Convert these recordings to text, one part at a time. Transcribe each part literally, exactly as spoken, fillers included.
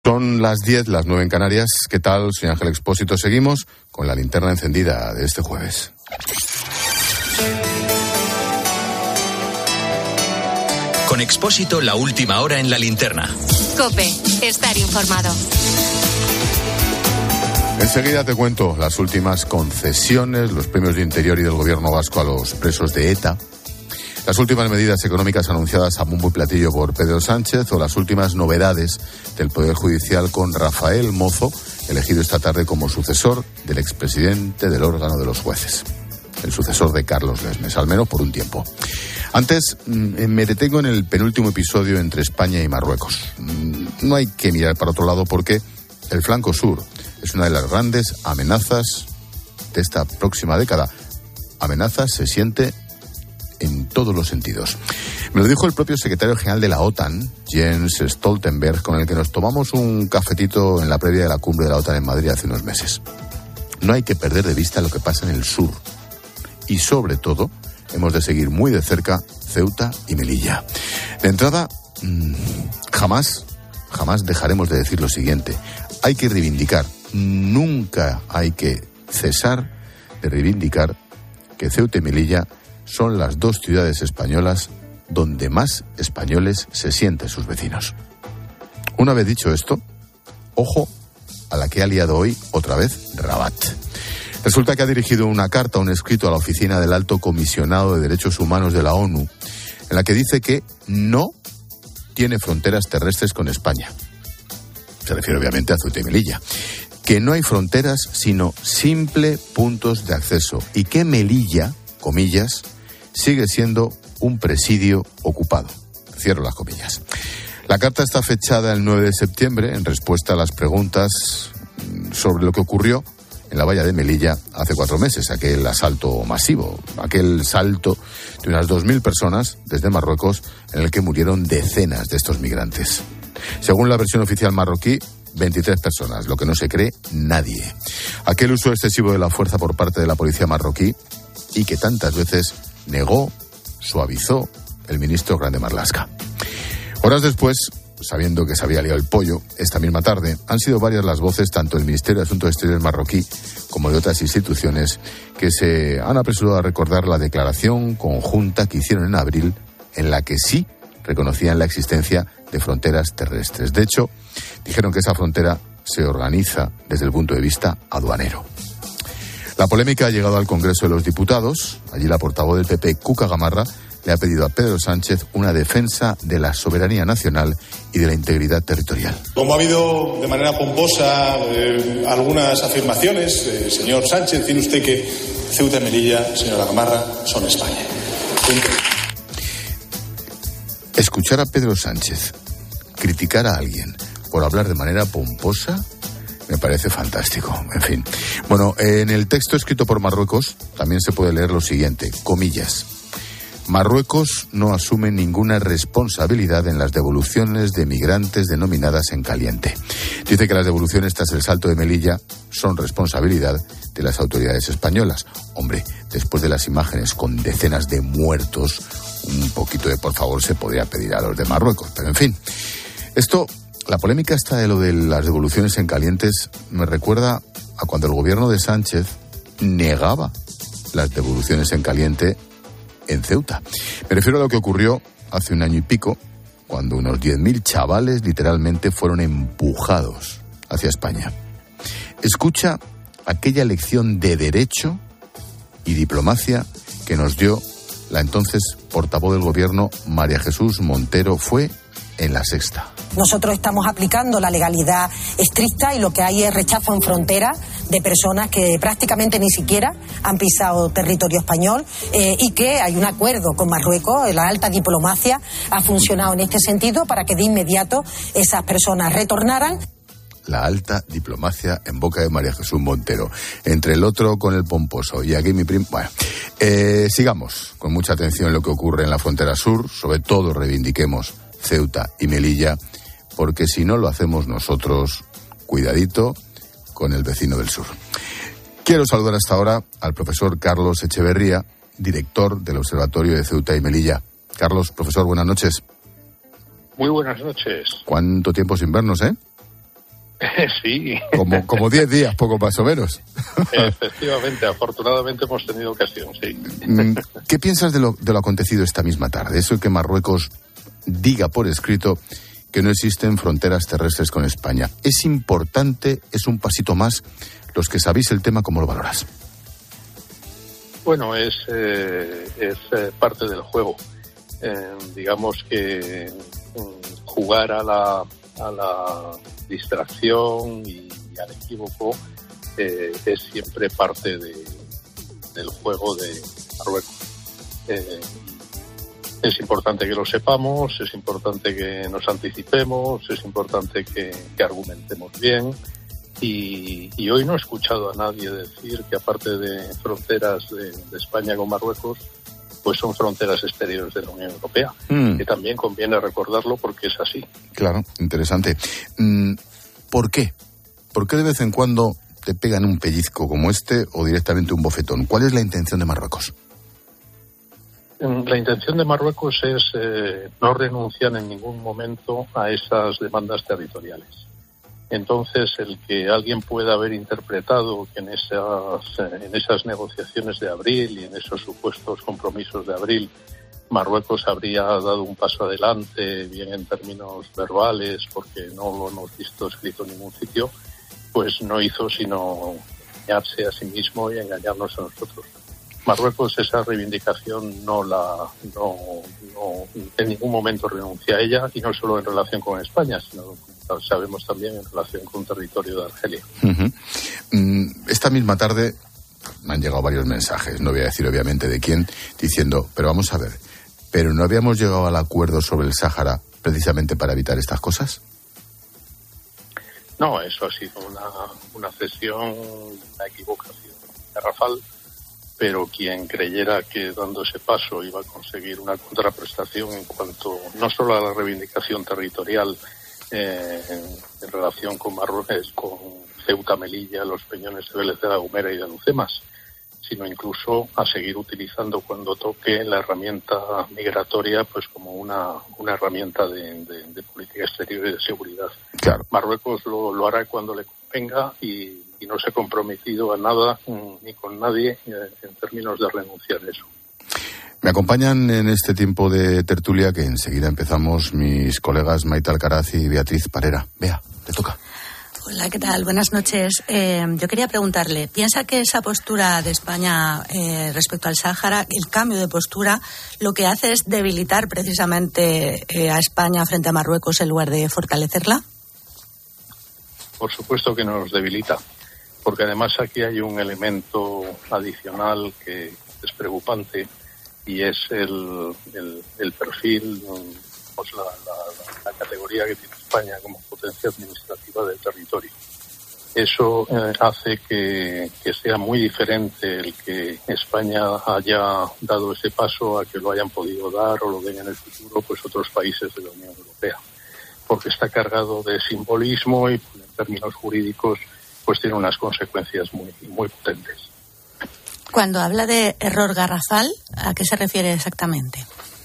Son las diez, las nueve en Canarias. ¿Qué tal? Soy Ángel Expósito. Seguimos con la linterna encendida de este jueves. Con Expósito, la última hora en la linterna. COPE, estar informado. Enseguida te cuento las últimas concesiones, los premios de Interior y del Gobierno vasco a los presos de ETA, las últimas medidas económicas anunciadas a bombo y platillo por Pedro Sánchez o las últimas novedades del Poder Judicial con Rafael Mozo, elegido esta tarde como sucesor del expresidente del órgano de los jueces, el sucesor de Carlos Lesmes, al menos por un tiempo. Antes, me detengo en el penúltimo episodio entre España y Marruecos. No hay que mirar para otro lado porque el flanco sur es una de las grandes amenazas de esta próxima década. Amenaza se siente en todos los sentidos. Me lo dijo el propio secretario general de la OTAN, Jens Stoltenberg, con el que nos tomamos un cafetito en la previa de la cumbre de la OTAN en Madrid hace unos meses. No hay que perder de vista lo que pasa en el sur. Y sobre todo, hemos de seguir muy de cerca Ceuta y Melilla. De entrada, mmm, jamás, jamás dejaremos de decir lo siguiente. Hay que reivindicar, nunca hay que cesar de reivindicar que Ceuta y Melilla son las dos ciudades españolas donde más españoles se sienten sus vecinos. Una vez dicho esto, ojo a la que ha liado hoy otra vez Rabat. Resulta que ha dirigido una carta, un escrito a la oficina del Alto Comisionado de Derechos Humanos de la ONU, en la que dice que no tiene fronteras terrestres con España. Se refiere obviamente a Ceuta y Melilla. Que no hay fronteras sino simple puntos de acceso y que Melilla, comillas, sigue siendo un presidio ocupado. Cierro las comillas. La carta está fechada el nueve de septiembre en respuesta a las preguntas sobre lo que ocurrió en la valla de Melilla hace cuatro meses, aquel asalto masivo, aquel salto de unas dos mil personas desde Marruecos en el que murieron decenas de estos migrantes. Según la versión oficial marroquí, veintitrés personas, lo que no se cree nadie. Aquel uso excesivo de la fuerza por parte de la policía marroquí y que tantas veces negó, suavizó el ministro Grande Marlaska. Horas después, sabiendo que se había liado el pollo, esta misma tarde, han sido varias las voces, tanto del Ministerio de Asuntos Exteriores marroquí como de otras instituciones, que se han apresurado a recordar la declaración conjunta que hicieron en abril, en la que sí reconocían la existencia de fronteras terrestres. De hecho, dijeron que esa frontera se organiza desde el punto de vista aduanero. La polémica ha llegado al Congreso de los Diputados. Allí la portavoz del P P, Cuca Gamarra, le ha pedido a Pedro Sánchez una defensa de la soberanía nacional y de la integridad territorial. Como ha habido de manera pomposa eh, algunas afirmaciones, eh, señor Sánchez, tiene usted que Ceuta y Melilla, señora Gamarra, son España. Punto. Escuchar a Pedro Sánchez criticar a alguien por hablar de manera pomposa me parece fantástico. En fin. Bueno, en el texto escrito por Marruecos también se puede leer lo siguiente, comillas. Marruecos no asume ninguna responsabilidad en las devoluciones de migrantes denominadas en caliente. Dice que las devoluciones tras el salto de Melilla son responsabilidad de las autoridades españolas. Hombre, después de las imágenes con decenas de muertos, un poquito de por favor se podría pedir a los de Marruecos. Pero en fin, esto, la polémica esta de lo de las devoluciones en calientes me recuerda a cuando el gobierno de Sánchez negaba las devoluciones en caliente en Ceuta. Me refiero a lo que ocurrió hace un año y pico, cuando unos diez mil chavales literalmente fueron empujados hacia España. Escucha aquella lección de derecho y diplomacia que nos dio la entonces portavoz del gobierno, María Jesús Montero. Fue en La Sexta. Nosotros estamos aplicando la legalidad estricta y lo que hay es rechazo en frontera de personas que prácticamente ni siquiera han pisado territorio español eh, y que hay un acuerdo con Marruecos. La alta diplomacia ha funcionado en este sentido para que de inmediato esas personas retornaran. La alta diplomacia en boca de María Jesús Montero. Entre el otro con el pomposo y aquí mi primo. Bueno, eh, sigamos con mucha atención lo que ocurre en la frontera sur. Sobre todo reivindiquemos Ceuta y Melilla, porque si no lo hacemos nosotros, cuidadito con el vecino del sur. Quiero saludar hasta ahora al profesor Carlos Echeverría, director del Observatorio de Ceuta y Melilla. Carlos, profesor, buenas noches. Muy buenas noches. ¿Cuánto tiempo sin vernos, eh? Sí. Como, como diez días, poco más o menos. Efectivamente, afortunadamente hemos tenido ocasión, sí. ¿Qué piensas de lo, de lo acontecido esta misma tarde? Eso que Marruecos diga por escrito que no existen fronteras terrestres con España. ¿Es importante, es un pasito más? Los que sabéis el tema, ¿cómo lo valoras? Bueno, es, eh, es eh, parte del juego. Eh, digamos que eh, jugar a la, a la distracción y, y al equívoco eh, es siempre parte de, del juego de Marruecos. Eh, es importante que lo sepamos, es importante que nos anticipemos, es importante que, que argumentemos bien. Y, y hoy no he escuchado a nadie decir que aparte de fronteras de, de España con Marruecos, pues son fronteras exteriores de la Unión Europea, mm. que también conviene recordarlo porque es así. Claro, interesante. ¿Por qué? ¿Por qué de vez en cuando te pegan un pellizco como este o directamente un bofetón? ¿Cuál es la intención de Marruecos? La intención de Marruecos es eh, no renunciar en ningún momento a esas demandas territoriales. Entonces, el que alguien pueda haber interpretado que en esas, en esas negociaciones de abril y en esos supuestos compromisos de abril, Marruecos habría dado un paso adelante, bien en términos verbales, porque no lo hemos visto escrito en ningún sitio, pues no hizo sino engañarse a sí mismo y engañarnos a nosotros. Marruecos esa reivindicación no la no, no en ningún momento renuncia a ella, y no solo en relación con España, sino sabemos también en relación con el territorio de Argelia. Uh-huh. Esta misma tarde me han llegado varios mensajes, no voy a decir obviamente de quién, diciendo, pero vamos a ver, ¿pero no habíamos llegado al acuerdo sobre el Sáhara precisamente para evitar estas cosas? No, eso ha sido una, una cesión, una equivocación garrafal, pero quien creyera que dando ese paso iba a conseguir una contraprestación en cuanto no solo a la reivindicación territorial eh, en, en relación con Marruecos, con Ceuta, Melilla, los peñones de Vélez de la Gomera y de Alucemas, sino incluso a seguir utilizando cuando toque la herramienta migratoria pues como una, una herramienta de, de, de política exterior y de seguridad. Claro. Marruecos lo, lo hará cuando le convenga y, y no se ha comprometido a nada ni con nadie en términos de renunciar a eso. Me acompañan en este tiempo de tertulia, que enseguida empezamos, mis colegas Maite Alcaraz y Beatriz Parera. Bea, te toca. Hola, ¿qué tal? Buenas noches. Eh, yo quería preguntarle, ¿piensa que esa postura de España eh, respecto al Sáhara, el cambio de postura, lo que hace es debilitar precisamente eh, a España frente a Marruecos en lugar de fortalecerla? Por supuesto que nos debilita, porque además aquí hay un elemento adicional que es preocupante, y es el, el, el perfil, pues la, la, la categoría que tiene España como potencia administrativa del territorio. Eso eh, hace que, que sea muy diferente el que España haya dado ese paso a que lo hayan podido dar o lo den en el futuro pues otros países de la Unión Europea, porque está cargado de simbolismo y en términos jurídicos pues tiene unas consecuencias muy, muy potentes. Cuando habla de error garrafal, ¿a qué se refiere exactamente?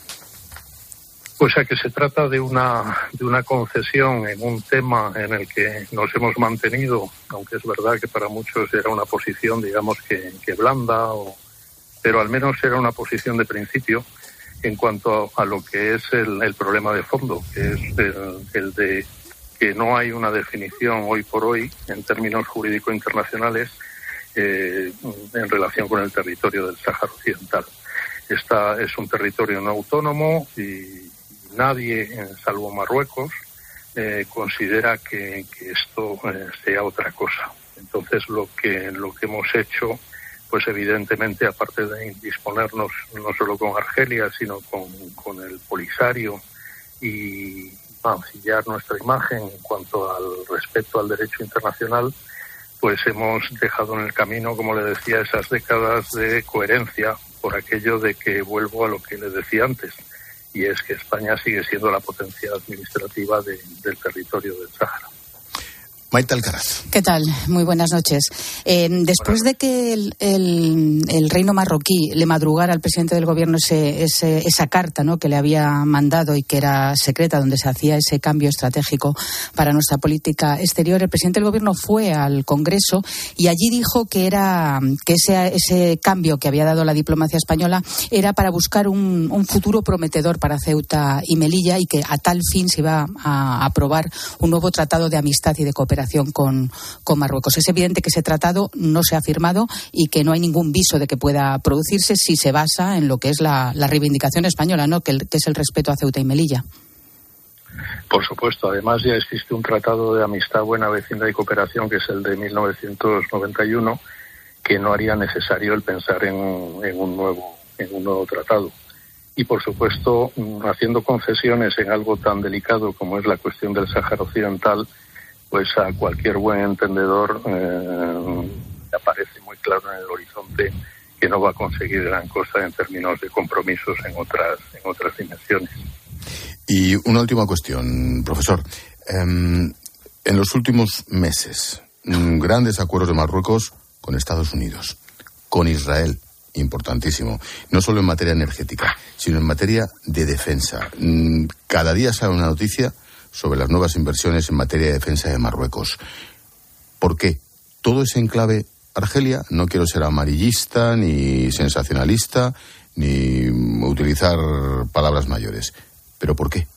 Pues a que se trata de una de una concesión en un tema en el que nos hemos mantenido, aunque es verdad que para muchos era una posición, digamos, que, que blanda, o, pero al menos era una posición de principio en cuanto a, a lo que es el, el problema de fondo, que es el, el de que no hay una definición hoy por hoy en términos jurídicos internacionales eh, en relación con el territorio del Sáhara Occidental. Esta es un territorio no autónomo y nadie, salvo Marruecos, eh, considera que, que esto eh, sea otra cosa. Entonces, lo que lo que hemos hecho, pues evidentemente, aparte de disponernos no solo con Argelia, sino con, con el Polisario y mancillar nuestra imagen en cuanto al respeto al derecho internacional, pues hemos dejado en el camino, como le decía, esas décadas de coherencia por aquello de que vuelvo a lo que le decía antes, y es que España sigue siendo la potencia administrativa de, del territorio del Sáhara. Maite Alcaraz. ¿Qué tal? Muy buenas noches. Eh, después de que el, el, el reino marroquí le madrugara al presidente del gobierno ese, ese, esa carta, ¿no?, que le había mandado y que era secreta, donde se hacía ese cambio estratégico para nuestra política exterior, el presidente del gobierno fue al Congreso y allí dijo que era que ese, ese cambio que había dado la diplomacia española era para buscar un, un futuro prometedor para Ceuta y Melilla, y que a tal fin se iba a aprobar un nuevo tratado de amistad y de cooperación Con, con Marruecos. Es evidente que ese tratado no se ha firmado y que no hay ningún viso de que pueda producirse si se basa en lo que es la, la reivindicación española, ¿no?, que, el, que es el respeto a Ceuta y Melilla. Por supuesto, además ya existe un tratado de amistad, buena vecindad y cooperación, que es el de mil novecientos noventa y uno, que no haría necesario el pensar en, en un nuevo en un nuevo tratado. Y por supuesto, haciendo concesiones en algo tan delicado como es la cuestión del Sáhara Occidental, pues a cualquier buen entendedor eh, aparece muy claro en el horizonte que no va a conseguir gran cosa en términos de compromisos en otras en otras dimensiones. Y una última cuestión, profesor. Eh, en los últimos meses, grandes acuerdos de Marruecos con Estados Unidos, con Israel, importantísimo, no solo en materia energética, sino en materia de defensa. Cada día sale una noticia sobre las nuevas inversiones en materia de defensa de Marruecos. ¿Por qué? Todo es en clave Argelia. No quiero ser amarillista, ni sensacionalista, ni utilizar palabras mayores. ¿Pero por qué?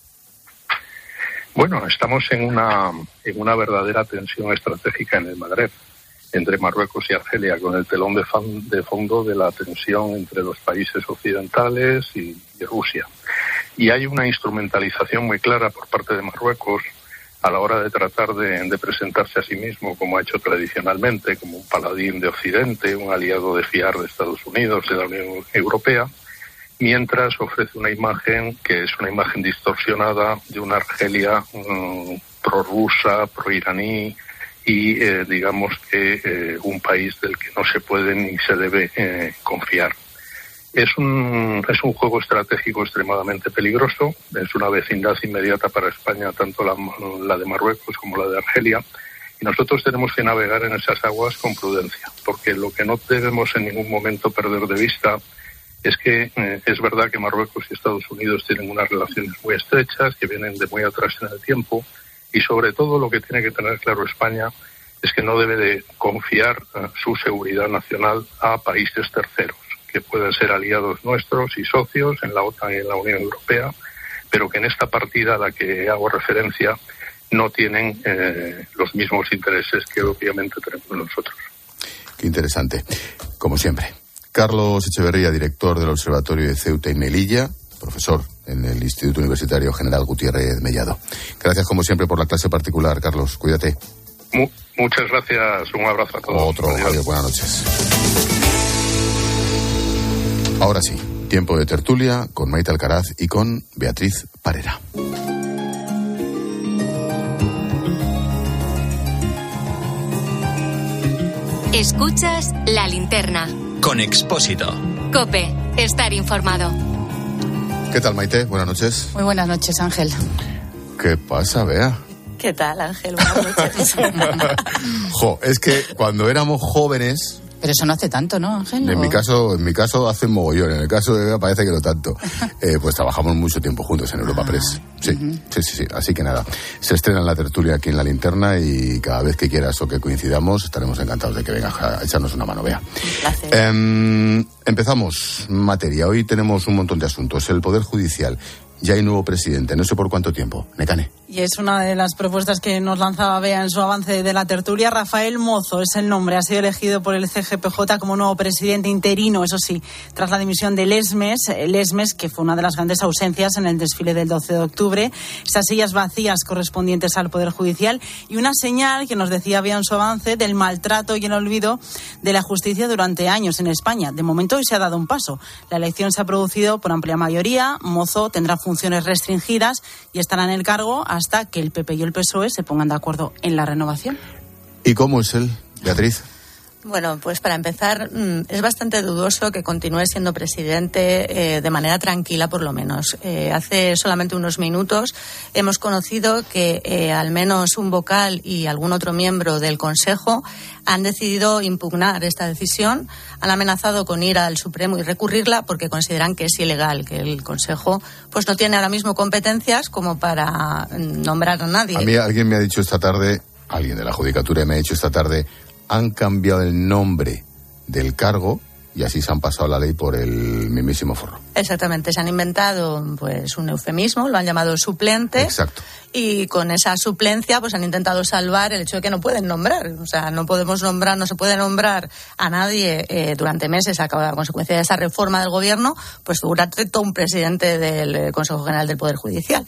Bueno, estamos en una, en una verdadera tensión estratégica en el Magreb, entre Marruecos y Argelia, con el telón de, fan, de fondo de la tensión entre los países occidentales y, y Rusia. Y hay una instrumentalización muy clara por parte de Marruecos a la hora de tratar de, de presentarse a sí mismo, como ha hecho tradicionalmente, como un paladín de Occidente, un aliado de fiar de Estados Unidos, de la Unión Europea, mientras ofrece una imagen que es una imagen distorsionada de una Argelia um, prorrusa, proiraní y, eh, digamos que, eh, un país del que no se puede ni se debe eh, confiar. Es un, es un juego estratégico extremadamente peligroso, es una vecindad inmediata para España, tanto la, la de Marruecos como la de Argelia, y nosotros tenemos que navegar en esas aguas con prudencia, porque lo que no debemos en ningún momento perder de vista es que eh, es verdad que Marruecos y Estados Unidos tienen unas relaciones muy estrechas, que vienen de muy atrás en el tiempo, y sobre todo lo que tiene que tener claro España es que no debe de confiar eh, su seguridad nacional a países terceros, que pueden ser aliados nuestros y socios en la OTAN y en la Unión Europea, pero que en esta partida a la que hago referencia no tienen eh, los mismos intereses que obviamente tenemos nosotros. Qué interesante. Como siempre, Carlos Echeverría, director del Observatorio de Ceuta y Melilla, profesor en el Instituto Universitario General Gutiérrez Mellado. Gracias, como siempre, por la clase particular, Carlos. Cuídate. Mu- muchas gracias. Un abrazo a todos. Otro. Adiós. Adiós. Buenas noches. Ahora sí, tiempo de tertulia con Maite Alcaraz y con Beatriz Parera. Escuchas La Linterna. Con Expósito. COPE. Estar informado. ¿Qué tal, Maite? Buenas noches. Muy buenas noches, Ángel. ¿Qué pasa, Bea? ¿Qué tal, Ángel? Buenas noches. Jo, es que cuando éramos jóvenes... Pero eso no hace tanto, ¿no, Ángel? En ¿O? mi caso, en mi caso hace mogollón. En el caso de Bea parece que no tanto. Eh, pues trabajamos mucho tiempo juntos en Europa ah, Press. Sí, uh-huh. sí, sí, sí. Así que nada, se estrena la tertulia aquí en La Linterna y cada vez que quieras o que coincidamos estaremos encantados de que vengas a echarnos una mano, Bea. Gracias. Eh, empezamos materia. Hoy tenemos un montón de asuntos. El Poder Judicial. Ya hay nuevo presidente, no sé por cuánto tiempo. Necane. Y es una de las propuestas que nos lanzaba Bea en su avance de la tertulia. Rafael Mozo es el nombre, ha sido elegido por el C G P J como nuevo presidente interino, eso sí, tras la dimisión de Lesmes, Lesmes, que fue una de las grandes ausencias en el desfile del doce de octubre, esas sillas vacías correspondientes al Poder Judicial y una señal que nos decía Bea en su avance del maltrato y el olvido de la justicia durante años en España. De momento hoy se ha dado un paso. La elección se ha producido por amplia mayoría, Mozo tendrá funciones restringidas y estará en el cargo hasta que el P P y el P S O E se pongan de acuerdo en la renovación. ¿Y cómo es él, Beatriz? Bueno, pues para empezar, es bastante dudoso que continúe siendo presidente eh, de manera tranquila, por lo menos. Eh, hace solamente unos minutos hemos conocido que eh, al menos un vocal y algún otro miembro del Consejo han decidido impugnar esta decisión, han amenazado con ir al Supremo y recurrirla porque consideran que es ilegal, que el Consejo pues no tiene ahora mismo competencias como para nombrar a nadie. A mí alguien me ha dicho esta tarde, alguien de la Judicatura me ha dicho esta tarde, han cambiado el nombre del cargo y así se han pasado la ley por el mismísimo forro. Exactamente, se han inventado pues un eufemismo, lo han llamado suplente. Exacto. Y con esa suplencia pues han intentado salvar el hecho de que no pueden nombrar, o sea, no podemos nombrar, no se puede nombrar a nadie eh, durante meses a consecuencia de esa reforma del gobierno, pues figúrate todo un presidente del Consejo General del Poder Judicial.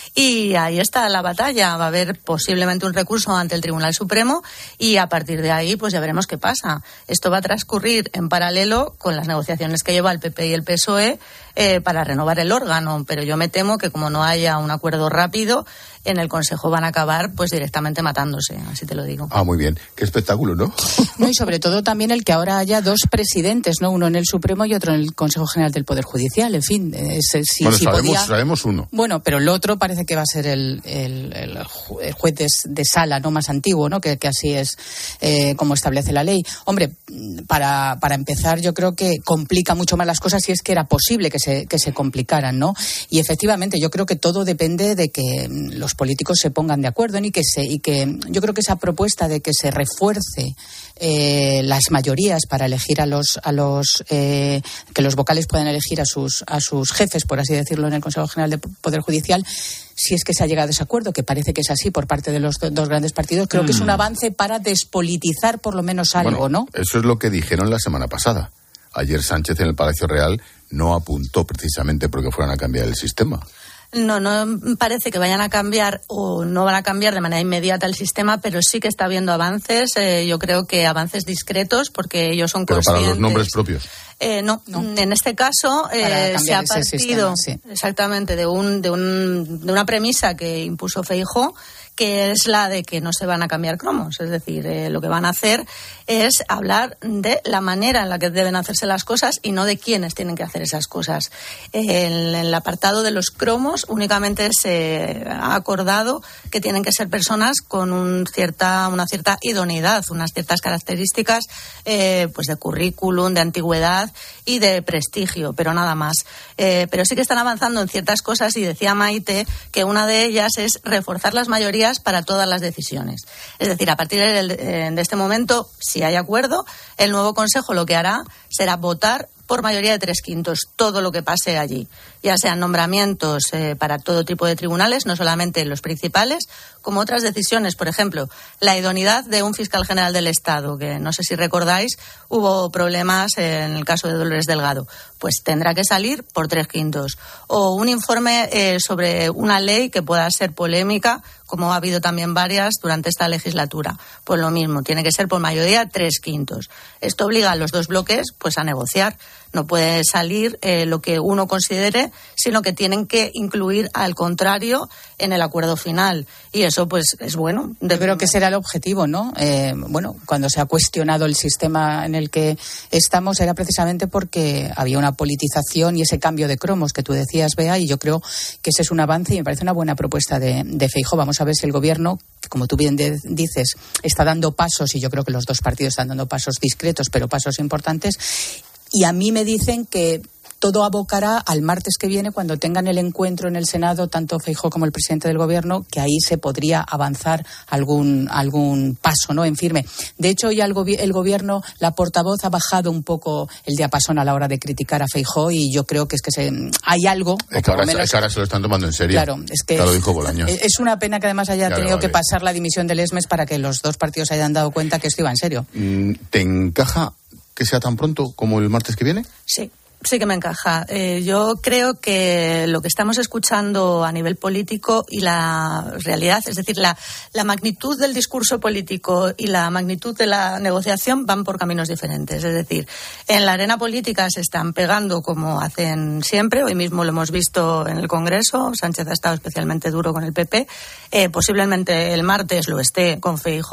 Y ahí está la batalla, va a haber posiblemente un recurso ante el Tribunal Supremo y a partir de ahí pues ya veremos qué pasa. Esto va a transcurrir en paralelo con las negociaciones que lleva el P P y el P S O E eh, para renovar el órgano, pero yo me temo que como no haya un acuerdo rápido, en el Consejo van a acabar pues directamente matándose, así te lo digo. Ah, muy bien. Qué espectáculo, ¿no? No, y sobre todo también el que ahora haya dos presidentes, ¿no? Uno en el Supremo y otro en el Consejo General del Poder Judicial. En fin, es, si, bueno, si sabemos, podía... sabemos uno. Bueno, pero el otro parece que va a ser el, el, el juez de, de sala, ¿no? Más antiguo, ¿no? Que, que así es eh, como establece la ley. Hombre, para, para empezar, yo creo que complica mucho más las cosas si es que era posible que se, que se complicaran, ¿no? Y efectivamente, yo creo que todo depende de que los políticos se pongan de acuerdo y que se y que yo creo que esa propuesta de que se refuerce eh, las mayorías para elegir a los a los eh, que los vocales puedan elegir a sus a sus jefes, por así decirlo, en el Consejo General del Poder Judicial, si es que se ha llegado a ese acuerdo, que parece que es así por parte de los do, dos grandes partidos, creo mm. que es un avance para despolitizar por lo menos algo, bueno, ¿no? Eso es lo que dijeron la semana pasada. Ayer Sánchez en el Palacio Real no apuntó precisamente porque fueran a cambiar el sistema. No, no parece que vayan a cambiar o no van a cambiar de manera inmediata el sistema, pero sí que está habiendo avances, eh, yo creo que avances discretos, porque ellos son pero conscientes. Pero para los nombres propios. Eh, no. no, en este caso eh, se ha partido sistema, sí. exactamente de un, de un de una premisa que impuso Feijóo, que es la de que no se van a cambiar cromos, es decir, eh, lo que van a hacer es hablar de la manera en la que deben hacerse las cosas y no de quiénes tienen que hacer esas cosas. En el apartado de los cromos únicamente se ha acordado que tienen que ser personas con un cierta, una cierta idoneidad, unas ciertas características eh, pues de currículum, de antigüedad y de prestigio, pero nada más. Eh, pero sí que están avanzando en ciertas cosas y decía Maite que una de ellas es reforzar las mayorías para todas las decisiones. Es decir, a partir de, de este momento, si hay acuerdo, el nuevo Consejo lo que hará será votar por mayoría de tres quintos todo lo que pase allí, ya sean nombramientos eh, para todo tipo de tribunales, no solamente los principales, como otras decisiones, por ejemplo, la idoneidad de un fiscal general del Estado, que no sé si recordáis, hubo problemas en el caso de Dolores Delgado, pues tendrá que salir por tres quintos. O un informe eh, sobre una ley que pueda ser polémica, como ha habido también varias durante esta legislatura. Pues lo mismo, tiene que ser por mayoría tres quintos. Esto obliga a los dos bloques pues a negociar. No puede salir eh, lo que uno considere, sino que tienen que incluir al contrario en el acuerdo final. Y eso pues es bueno. Yo creo que será el objetivo, ¿no? Eh, bueno, cuando se ha cuestionado el sistema en el que estamos era precisamente porque había una politización y ese cambio de cromos que tú decías, Bea, y yo creo que ese es un avance y me parece una buena propuesta de, de Feijóo. Vamos a ver si el gobierno, que como tú bien de, dices, está dando pasos, y yo creo que los dos partidos están dando pasos discretos, pero pasos importantes. Y a mí me dicen que todo abocará al martes que viene, cuando tengan el encuentro en el Senado, tanto Feijóo como el presidente del Gobierno, que ahí se podría avanzar algún algún paso, ¿no? En firme. De hecho, ya el, gobi- el Gobierno, la portavoz, ha bajado un poco el diapasón a la hora de criticar a Feijóo, y yo creo que es que se, hay algo... Es que, ahora, menos, es que ahora se lo están tomando en serio. Claro, es que... Ya lo dijo Bolaños. Es una pena que además haya claro, tenido vale. que pasar la dimisión del ESMES para que los dos partidos hayan dado cuenta que esto iba en serio. ¿Te encaja que sea tan pronto como el martes que viene? Sí. Sí que me encaja. Eh, yo creo que lo que estamos escuchando a nivel político y la realidad, es decir, la, la magnitud del discurso político y la magnitud de la negociación van por caminos diferentes. Es decir, en la arena política se están pegando como hacen siempre. Hoy mismo lo hemos visto en el Congreso. Sánchez ha estado especialmente duro con el P P. Eh, posiblemente el martes lo esté con Feijóo.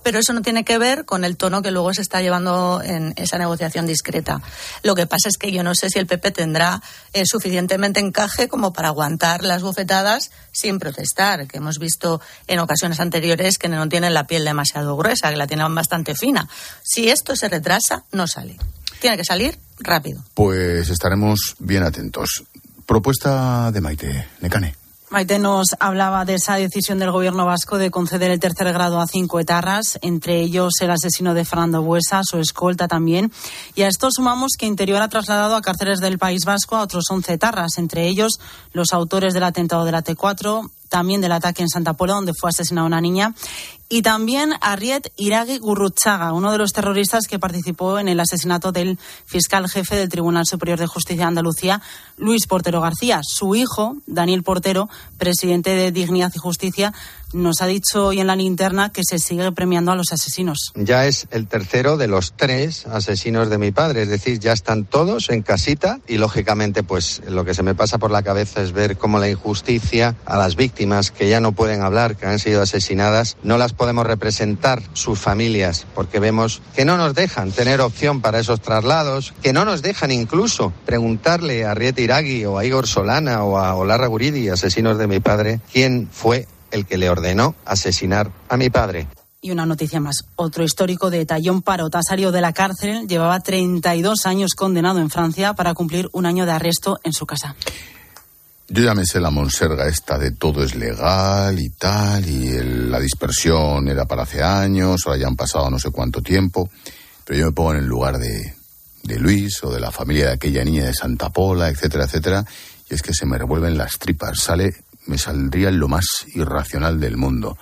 pero eso no tiene que ver con el tono que luego se está llevando en esa negociación discreta. Lo que pasa es que yo no sé si el P P tendrá eh, suficientemente encaje como para aguantar las bofetadas sin protestar, que hemos visto en ocasiones anteriores que no tienen la piel demasiado gruesa, que la tienen bastante fina. Si esto se retrasa, no sale. Tiene que salir rápido. Pues estaremos bien atentos. Propuesta de Maite Nekane. Maite nos hablaba de esa decisión del gobierno vasco de conceder el tercer grado a cinco etarras, entre ellos el asesino de Fernando Buesa, su escolta también. Y a esto sumamos que Interior ha trasladado a cárceles del País Vasco a otros once etarras, entre ellos los autores del atentado de la T cuatro, también del ataque en Santa Pola, donde fue asesinada una niña, y también a Arriet Iragui Gurrutxaga, uno de los terroristas que participó en el asesinato del fiscal jefe del Tribunal Superior de Justicia de Andalucía, Luis Portero García. Su hijo, Daniel Portero, presidente de Dignidad y Justicia, nos ha dicho hoy en la linterna que se sigue premiando a los asesinos. Ya es el tercero de los tres asesinos de mi padre, es decir, ya están todos en casita y lógicamente pues lo que se me pasa por la cabeza es ver cómo la injusticia a las víctimas que ya no pueden hablar, que han sido asesinadas, no las podemos representar sus familias, porque vemos que no nos dejan tener opción para esos traslados, que no nos dejan incluso preguntarle a Arriet Iragui o a Igor Solana o a Olarra Guridi, asesinos de mi padre, quién fue el que le ordenó asesinar a mi padre. Y una noticia más. Otro histórico de ETA, Jon Parot, ha salido de la cárcel, llevaba treinta y dos años condenado en Francia para cumplir un año de arresto en su casa. Yo ya me sé la monserga esta de todo es legal y tal, y el, la dispersión era para hace años, ahora ya han pasado no sé cuánto tiempo, pero yo me pongo en el lugar de, de Luis o de la familia de aquella niña de Santa Pola, etcétera, etcétera, y es que se me revuelven las tripas, sale, me saldría lo más irracional del mundo.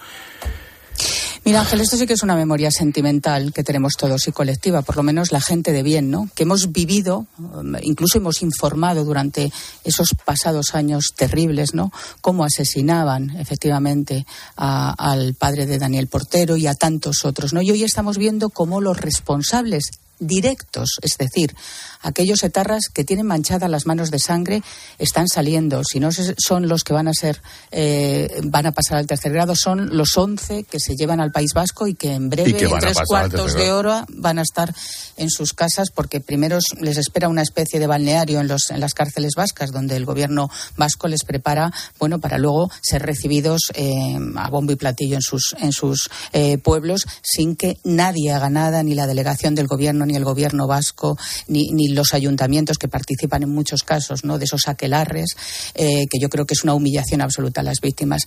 Mira, Ángel, esto sí que es una memoria sentimental que tenemos todos y colectiva, por lo menos la gente de bien, ¿no? Que hemos vivido, incluso hemos informado durante esos pasados años terribles, ¿no? Cómo asesinaban efectivamente a, al padre de Daniel Portero y a tantos otros, ¿no? Y hoy estamos viendo cómo los responsables directos, es decir, aquellos etarras que tienen manchadas las manos de sangre, están saliendo. Si no son los que van a ser, eh, van a pasar al tercer grado, son los once que se llevan al País Vasco y que en breve, que en tres cuartos de hora, van a estar en sus casas, porque primero les espera una especie de balneario en, los, en las cárceles vascas, donde el gobierno vasco les prepara, bueno, para luego ser recibidos eh, a bombo y platillo en sus, en sus eh, pueblos, sin que nadie haga nada, ni la delegación del gobierno, ni el gobierno vasco, ni, ni los ayuntamientos que participan en muchos casos, ¿no?, de esos aquelarres, eh, que yo creo que es una humillación absoluta a las víctimas.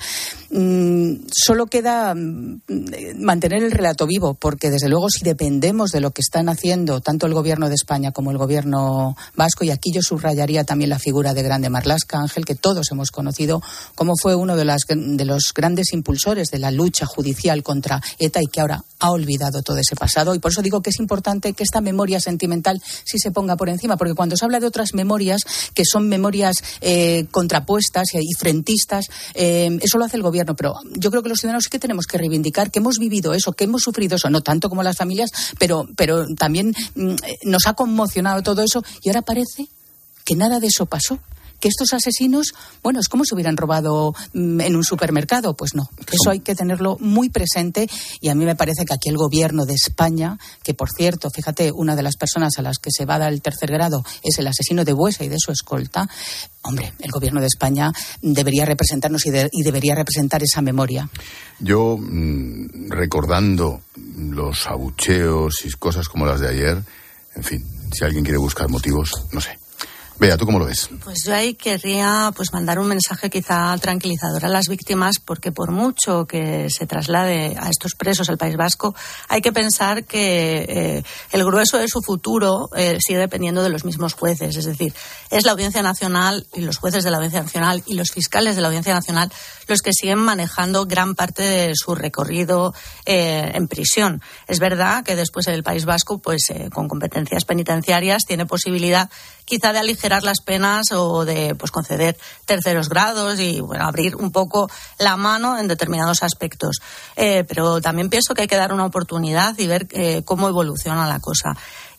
Mm, solo queda mm, mantener el relato vivo, porque desde luego si dependemos de lo que están haciendo tanto el gobierno de España como el gobierno vasco, y aquí yo subrayaría también la figura de Grande Marlaska, Ángel, que todos hemos conocido, como fue uno de, las, de los grandes impulsores de la lucha judicial contra ETA y que ahora ha olvidado todo ese pasado. Y por eso digo que es importante que esta memoria sentimental sí se ponga por encima, porque cuando se habla de otras memorias que son memorias eh, contrapuestas y frentistas, eh, eso lo hace el gobierno, pero yo creo que los ciudadanos sí que tenemos que reivindicar que hemos vivido eso, que hemos sufrido eso, no tanto como las familias, pero, pero también mm, nos ha conmocionado todo eso, y ahora parece que nada de eso pasó. Que estos asesinos, bueno, es como si hubieran robado mmm, en un supermercado. Pues no, eso hay que tenerlo muy presente, y a mí me parece que aquí el gobierno de España, que por cierto, fíjate, una de las personas a las que se va a dar el tercer grado es el asesino de Buesa y de su escolta, hombre, el gobierno de España debería representarnos y, de, y debería representar esa memoria. Yo, mmm, recordando los abucheos y cosas como las de ayer, en fin, si alguien quiere buscar motivos, no sé. Bea, ¿tú cómo lo ves? Pues yo ahí querría pues mandar un mensaje quizá tranquilizador a las víctimas, porque por mucho que se traslade a estos presos al País Vasco, hay que pensar que eh, el grueso de su futuro eh, sigue dependiendo de los mismos jueces. Es decir, es la Audiencia Nacional y los jueces de la Audiencia Nacional y los fiscales de la Audiencia Nacional los que siguen manejando gran parte de su recorrido eh, en prisión. Es verdad que después el País Vasco, pues eh, con competencias penitenciarias, tiene posibilidad quizá de aligerar las penas o de pues conceder terceros grados y bueno, abrir un poco la mano en determinados aspectos. Eh, pero también pienso que hay que dar una oportunidad y ver eh, cómo evoluciona la cosa.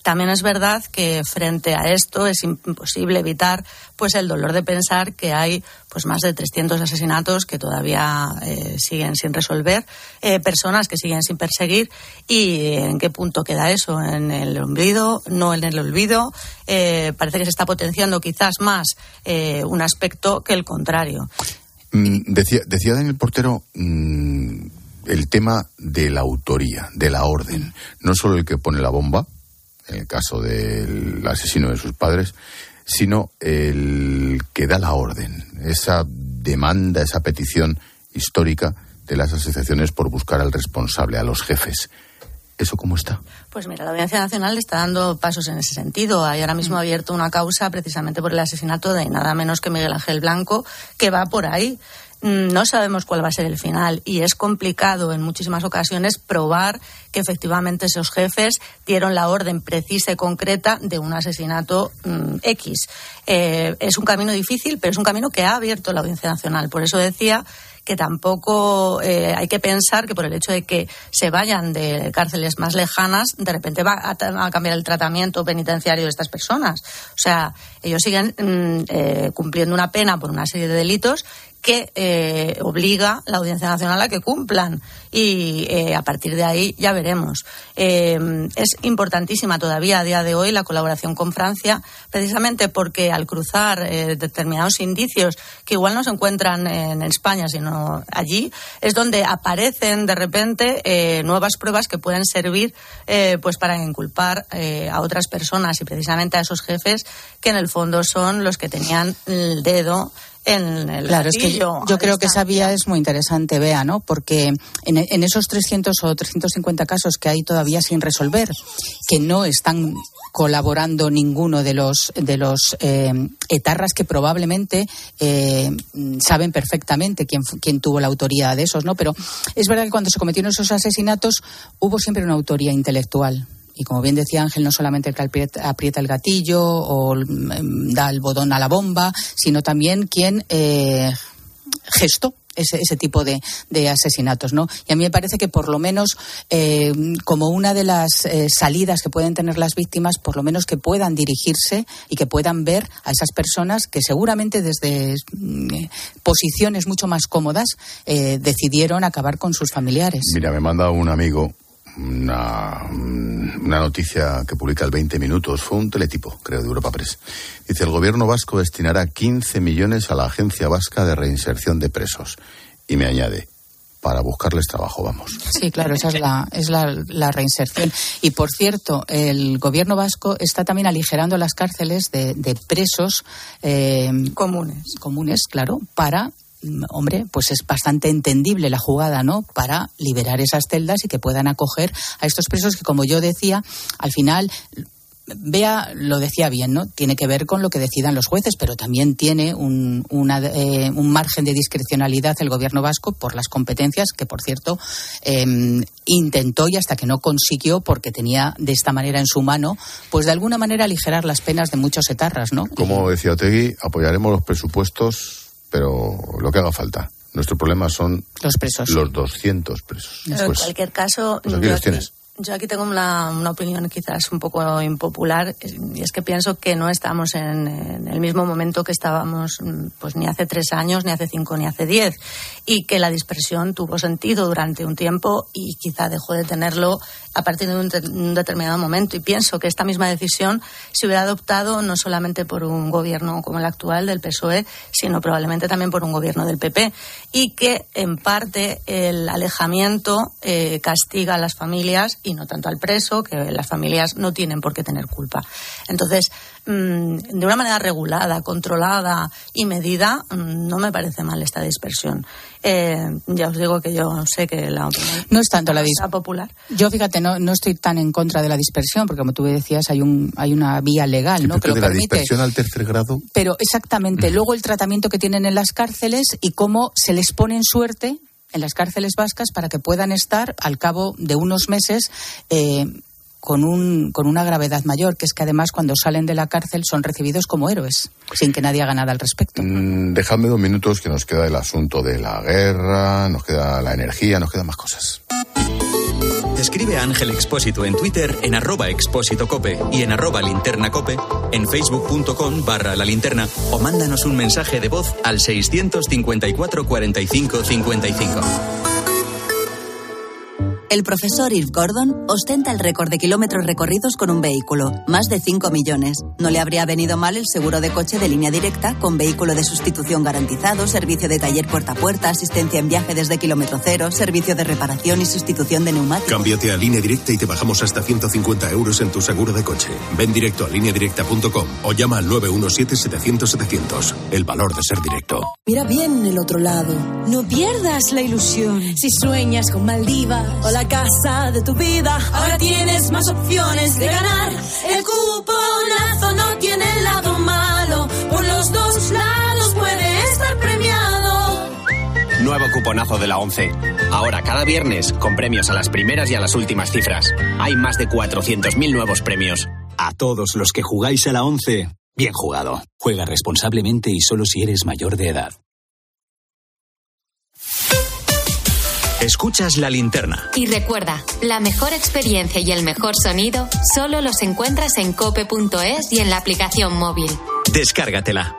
También es verdad que frente a esto es imposible evitar pues el dolor de pensar que hay pues más de trescientos asesinatos que todavía eh, siguen sin resolver, eh, personas que siguen sin perseguir, y en qué punto queda eso, en el olvido, no en el olvido. Eh, parece que se está potenciando quizás más eh, un aspecto que el contrario. Mm, decía, decía Daniel Portero mm, el tema de la autoría, de la orden, no solo el que pone la bomba, en el caso del asesino de sus padres, sino el que da la orden, esa demanda, esa petición histórica de las asociaciones por buscar al responsable, a los jefes. ¿Eso cómo está? Pues mira, la Audiencia Nacional está dando pasos en ese sentido. Hay ahora mismo abierto una causa precisamente por el asesinato de nada menos que Miguel Ángel Blanco, que va por ahí. No sabemos cuál va a ser el final y es complicado en muchísimas ocasiones probar que efectivamente esos jefes dieron la orden precisa y concreta de un asesinato mmm, X. Eh, es un camino difícil, pero es un camino que ha abierto la Audiencia Nacional. Por eso decía que tampoco eh, hay que pensar que por el hecho de que se vayan de cárceles más lejanas, de repente va a, a cambiar el tratamiento penitenciario de estas personas. O sea, ellos siguen mm, eh, cumpliendo una pena por una serie de delitos que eh, obliga la Audiencia Nacional a que cumplan, y eh, a partir de ahí ya veremos. Eh, es importantísima todavía a día de hoy la colaboración con Francia, precisamente porque al cruzar eh, determinados indicios que igual no se encuentran en España, sino allí, es donde aparecen de repente eh, nuevas pruebas que pueden servir eh, pues para inculpar eh, a otras personas, y precisamente a esos jefes que en el fondo son los que tenían el dedo en el claro, es que yo, yo creo que esa vía es muy interesante, Bea, ¿no? Porque en, en esos trescientos o trescientos cincuenta casos que hay todavía sin resolver, que no están colaborando ninguno de los de los eh, etarras que probablemente eh, saben perfectamente quién quién tuvo la autoría de esos, ¿no? Pero es verdad que cuando se cometieron esos asesinatos hubo siempre una autoría intelectual. Y como bien decía Ángel, no solamente el que aprieta el gatillo o da el botón a la bomba, sino también quien eh, gestó ese, ese tipo de, de asesinatos, ¿no? Y a mí me parece que por lo menos eh, como una de las eh, salidas que pueden tener las víctimas, por lo menos que puedan dirigirse y que puedan ver a esas personas que seguramente desde eh, posiciones mucho más cómodas eh, decidieron acabar con sus familiares. Mira, me manda un amigo Una, una noticia que publica el veinte minutos, fue un teletipo, creo, de Europa Press. Dice, el gobierno vasco destinará quince millones a la Agencia Vasca de Reinserción de Presos. Y me añade, para buscarles trabajo, vamos. Sí, claro, esa es la, es la, la reinserción. Y por cierto, el gobierno vasco está también aligerando las cárceles de, de presos eh, comunes. Comunes, claro, para... Hombre, pues es bastante entendible la jugada, ¿no? Para liberar esas celdas y que puedan acoger a estos presos que, como yo decía, al final, Bea lo decía bien, ¿no? Tiene que ver con lo que decidan los jueces, pero también tiene un, una, eh, un margen de discrecionalidad el gobierno vasco por las competencias que, por cierto, eh, intentó y hasta que no consiguió, porque tenía de esta manera en su mano, pues de alguna manera aligerar las penas de muchos etarras, ¿no? Como decía Otegi, apoyaremos los presupuestos, pero lo que haga falta. Nuestro problema son los presos, los sí. doscientos presos. Pero pues, en cualquier caso, pues aquí yo, los tienes. Yo aquí tengo una, una opinión quizás un poco impopular, y es que pienso que no estamos en, en el mismo momento que estábamos pues ni hace tres años, ni hace cinco, ni hace diez, y que la dispersión tuvo sentido durante un tiempo y quizá dejó de tenerlo a partir de un, te- un determinado momento. Y pienso que esta misma decisión se hubiera adoptado no solamente por un gobierno como el actual del P S O E, sino probablemente también por un gobierno del P P, y que en parte el alejamiento eh, castiga a las familias y no tanto al preso, que las familias no tienen por qué tener culpa. Entonces, mmm, de una manera regulada, controlada y medida, mmm, no me parece mal esta dispersión. Eh, ya os digo que yo sé que la opinión no es tanto la dispersión popular. Yo, fíjate, no, no estoy tan en contra de la dispersión, porque como tú decías, hay un hay una vía legal, sí, ¿no? Que lo de la permite. Dispersión al tercer grado. Pero exactamente, mm. luego el tratamiento que tienen en las cárceles y cómo se les pone en suerte en las cárceles vascas para que puedan estar al cabo de unos meses eh, con un con una gravedad mayor, que es que además cuando salen de la cárcel son recibidos como héroes, sin que nadie haga nada al respecto. Mm, dejadme dos minutos, que nos queda el asunto de la guerra, nos queda la energía, nos quedan más cosas. escribe a Ángel Expósito en Twitter en arroba expósito cope y en arroba linterna cope, en facebook.com barra la linterna o mándanos un mensaje de voz al seiscientos cincuenta y cuatro cuarenta y cinco cincuenta y cinco. El profesor Irv Gordon ostenta el récord de kilómetros recorridos con un vehículo, más de cinco millones. No le habría venido mal el seguro de coche de Línea Directa, con vehículo de sustitución garantizado, servicio de taller puerta a puerta, asistencia en viaje desde kilómetro cero, servicio de reparación y sustitución de neumáticos. Cámbiate a Línea Directa y te bajamos hasta ciento cincuenta euros en tu seguro de coche. Ven directo a línea directa punto com o llama al nueve uno siete setecientos setecientos. El valor de ser directo. Mira bien el otro lado. No pierdas la ilusión. Si sueñas con Maldivas o la casa de tu vida, ahora tienes más opciones de ganar. El cuponazo no tiene el lado malo, por los dos lados puede estar premiado. Nuevo cuponazo de la ONCE. Ahora cada viernes con premios a las primeras y a las últimas cifras. Hay más de cuatrocientos mil nuevos premios. A todos los que jugáis a la ONCE, bien jugado. Juega responsablemente y solo si eres mayor de edad. Escuchas La Linterna. Y recuerda, la mejor experiencia y el mejor sonido solo los encuentras en cope punto es y en la aplicación móvil. Descárgatela.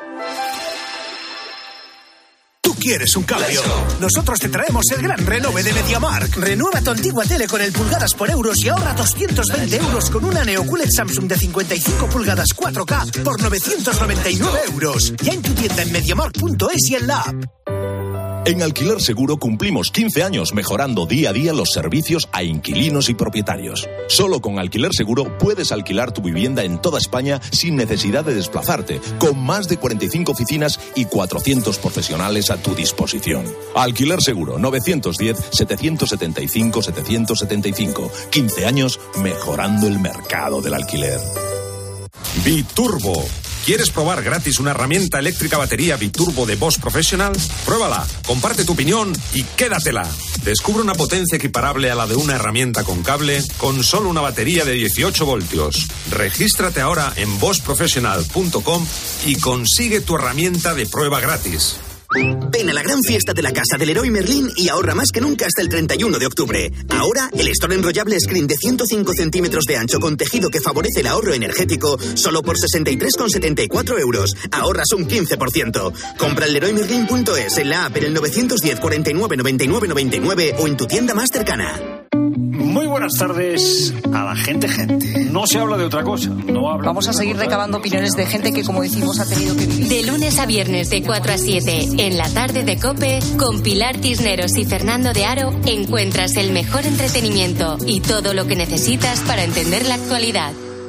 ¿Tú quieres un cambio? Nosotros te traemos el gran renove de MediaMarkt. Renueva tu antigua tele con el pulgadas por euros y ahorra doscientos veinte euros con una Neo Q L E D Samsung de cincuenta y cinco pulgadas cuatro K por novecientos noventa y nueve euros. Ya en tu tienda en mediamarkt punto es y en la app. En Alquiler Seguro cumplimos quince años mejorando día a día los servicios a inquilinos y propietarios. Solo con Alquiler Seguro puedes alquilar tu vivienda en toda España sin necesidad de desplazarte, con más de cuarenta y cinco oficinas y cuatrocientos profesionales a tu disposición. Alquiler Seguro, novecientos diez, setecientos setenta y cinco, setecientos setenta y cinco. quince años mejorando el mercado del alquiler. Biturbo. ¿Quieres probar gratis una herramienta eléctrica batería Biturbo de Bosch Professional? Pruébala, comparte tu opinión y quédatela. Descubre una potencia equiparable a la de una herramienta con cable con solo una batería de dieciocho voltios. Regístrate ahora en bosch professional punto com y consigue tu herramienta de prueba gratis. Ven a la gran fiesta de la casa del Leroy Merlin y ahorra más que nunca hasta el treinta y uno de octubre. Ahora, el store enrollable Screen de ciento cinco centímetros de ancho con tejido que favorece el ahorro energético solo por sesenta y tres con setenta y cuatro euros. Ahorras un quince por ciento. Compra en leroy merlin punto es, en la app, en el novecientos diez, cuarenta y nueve, noventa y nueve, noventa y nueve o en tu tienda más cercana. Muy buenas tardes a la gente, gente. No se habla de otra cosa. No habla Vamos a seguir recabando opiniones de gente que, como decimos, ha tenido que vivir. De lunes a viernes de cuatro a siete, en la tarde de COPE, con Pilar Cisneros y Fernando de Aro, encuentras el mejor entretenimiento y todo lo que necesitas para entender la actualidad.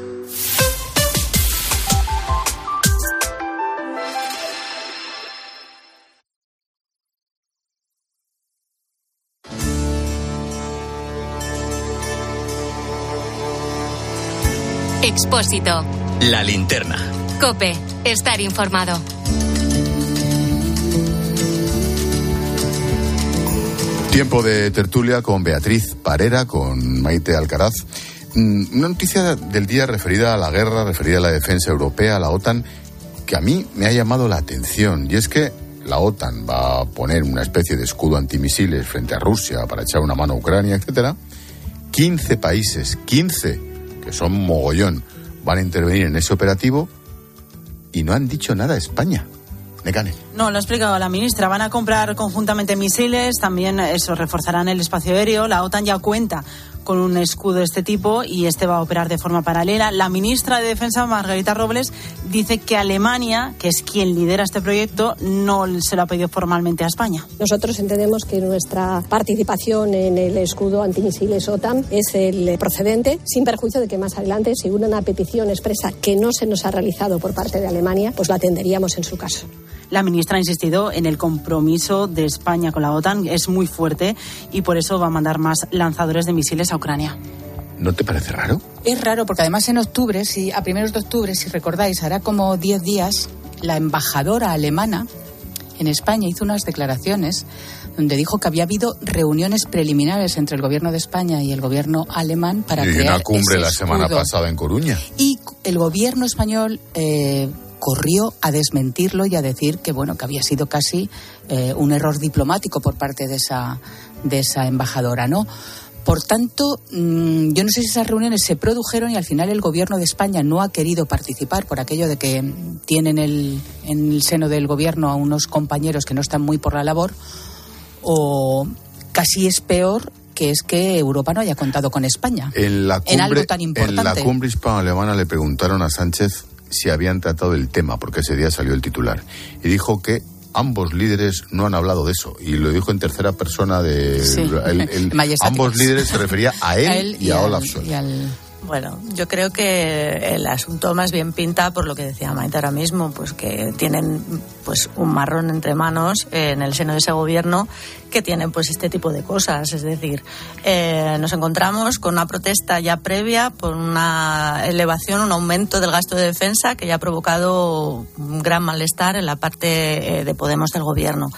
Expósito. La Linterna. COPE. Estar informado. Tiempo de tertulia con Beatriz Parera, con Maite Alcaraz. Una noticia del día referida a la guerra, referida a la defensa europea, a la OTAN, que a mí me ha llamado la atención. Y es que la OTAN va a poner una especie de escudo antimisiles frente a Rusia para echar una mano a Ucrania, etcétera. quince países, quince, que son mogollón, van a intervenir en ese operativo y no han dicho nada a España. Necane. No, lo ha explicado la ministra. Van a comprar conjuntamente misiles, también eso, reforzarán el espacio aéreo. La OTAN ya cuenta con un escudo de este tipo y este va a operar de forma paralela. La ministra de Defensa, Margarita Robles, dice que Alemania, que es quien lidera este proyecto, no se lo ha pedido formalmente a España. Nosotros entendemos que nuestra participación en el escudo antimisiles OTAN es el procedente, sin perjuicio de que más adelante, si hubo una petición expresa que no se nos ha realizado por parte de Alemania, pues la atenderíamos en su caso. La ministra ha insistido en el compromiso de España con la OTAN, es muy fuerte y por eso va a mandar más lanzadores de misiles a Ucrania. ¿No te parece raro? Es raro porque además en octubre, si, a primeros de octubre, si recordáis, hará como diez días, la embajadora alemana en España hizo unas declaraciones donde dijo que había habido reuniones preliminares entre el gobierno de España y el gobierno alemán para y crear una cumbre ese la semana escudo. pasada en Coruña. Y el gobierno español eh, corrió a desmentirlo y a decir que bueno que había sido casi eh, un error diplomático por parte de esa de esa embajadora, ¿no? Por tanto, mmm, yo no sé si esas reuniones se produjeron y al final el gobierno de España no ha querido participar por aquello de que tienen el, en el seno del gobierno a unos compañeros que no están muy por la labor, o casi es peor, que es que Europa no haya contado con España en, la cumbre, en algo tan importante. En la cumbre hispano-alemana le preguntaron a Sánchez si habían tratado el tema, porque ese día salió el titular, y dijo que ambos líderes no han hablado de eso, y lo dijo en tercera persona de... Sí. El, el, ambos líderes se refería a él, a él y, y a Olaf Scholz. Bueno, yo creo que el asunto más bien pinta por lo que decía Maite ahora mismo, pues que tienen pues un marrón entre manos en el seno de ese gobierno que tienen pues este tipo de cosas. Es decir, eh, nos encontramos con una protesta ya previa por una elevación, un aumento del gasto de defensa que ya ha provocado un gran malestar en la parte eh, de Podemos del gobierno.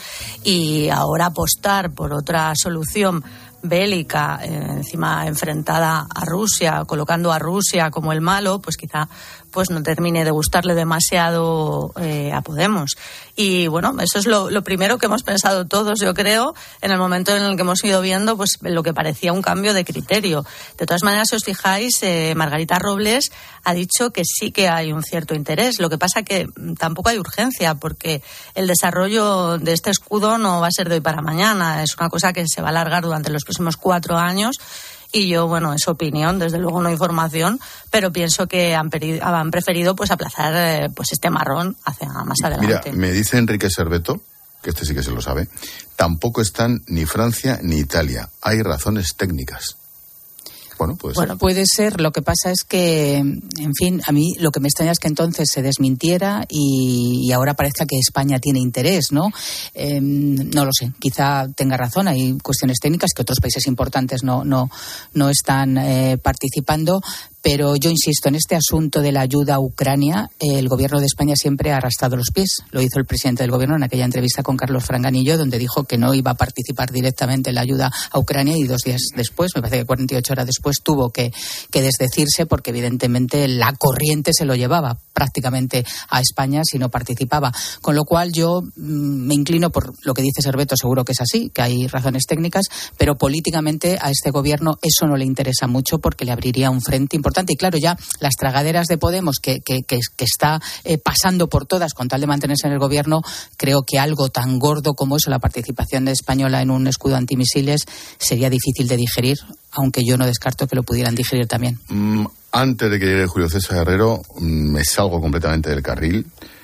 Y ahora apostar por otra solución bélica, eh, encima enfrentada a Rusia, colocando a Rusia como el malo, pues quizá pues no termine de gustarle demasiado eh, a Podemos. Y bueno, eso es lo, lo primero que hemos pensado todos, yo creo, en el momento en el que hemos ido viendo pues lo que parecía un cambio de criterio. De todas maneras, si os fijáis, eh, Margarita Robles ha dicho que sí que hay un cierto interés. Lo que pasa que tampoco hay urgencia, porque el desarrollo de este escudo no va a ser de hoy para mañana. Es una cosa que se va a alargar durante los próximos cuatro años. Y yo, bueno, es opinión, desde luego no información, pero pienso que han, peri- han preferido pues aplazar eh, pues este marrón hacia más adelante. Mira, me dice Enrique Serveto, que este sí que se lo sabe, tampoco están ni Francia ni Italia. Hay razones técnicas. Bueno, puede ser. Bueno, puede ser. Lo que pasa es que, en fin, a mí lo que me extraña es que entonces se desmintiera y, y ahora parezca que España tiene interés, ¿no? Eh, no lo sé. Quizá tenga razón. Hay cuestiones técnicas que otros países importantes no, no, no están eh, participando. Pero yo insisto, en este asunto de la ayuda a Ucrania, eh, el gobierno de España siempre ha arrastrado los pies. Lo hizo el presidente del gobierno en aquella entrevista con Carlos Franganillo, donde dijo que no iba a participar directamente en la ayuda a Ucrania, y dos días después, me parece que cuarenta y ocho horas después, tuvo que, que desdecirse porque evidentemente la corriente se lo llevaba prácticamente a España si no participaba. Con lo cual yo mmm, me inclino por lo que dice Serveto, seguro que es así, que hay razones técnicas, pero políticamente a este gobierno eso no le interesa mucho porque le abriría un frente importante. Y claro, ya las tragaderas de Podemos que, que, que, que está eh, pasando por todas con tal de mantenerse en el gobierno, creo que algo tan gordo como eso, la participación española en un escudo antimisiles, sería difícil de digerir, aunque yo no descarto que lo pudieran digerir también. Mm, antes de que llegue Julio César Herrero, mm, me salgo completamente del carril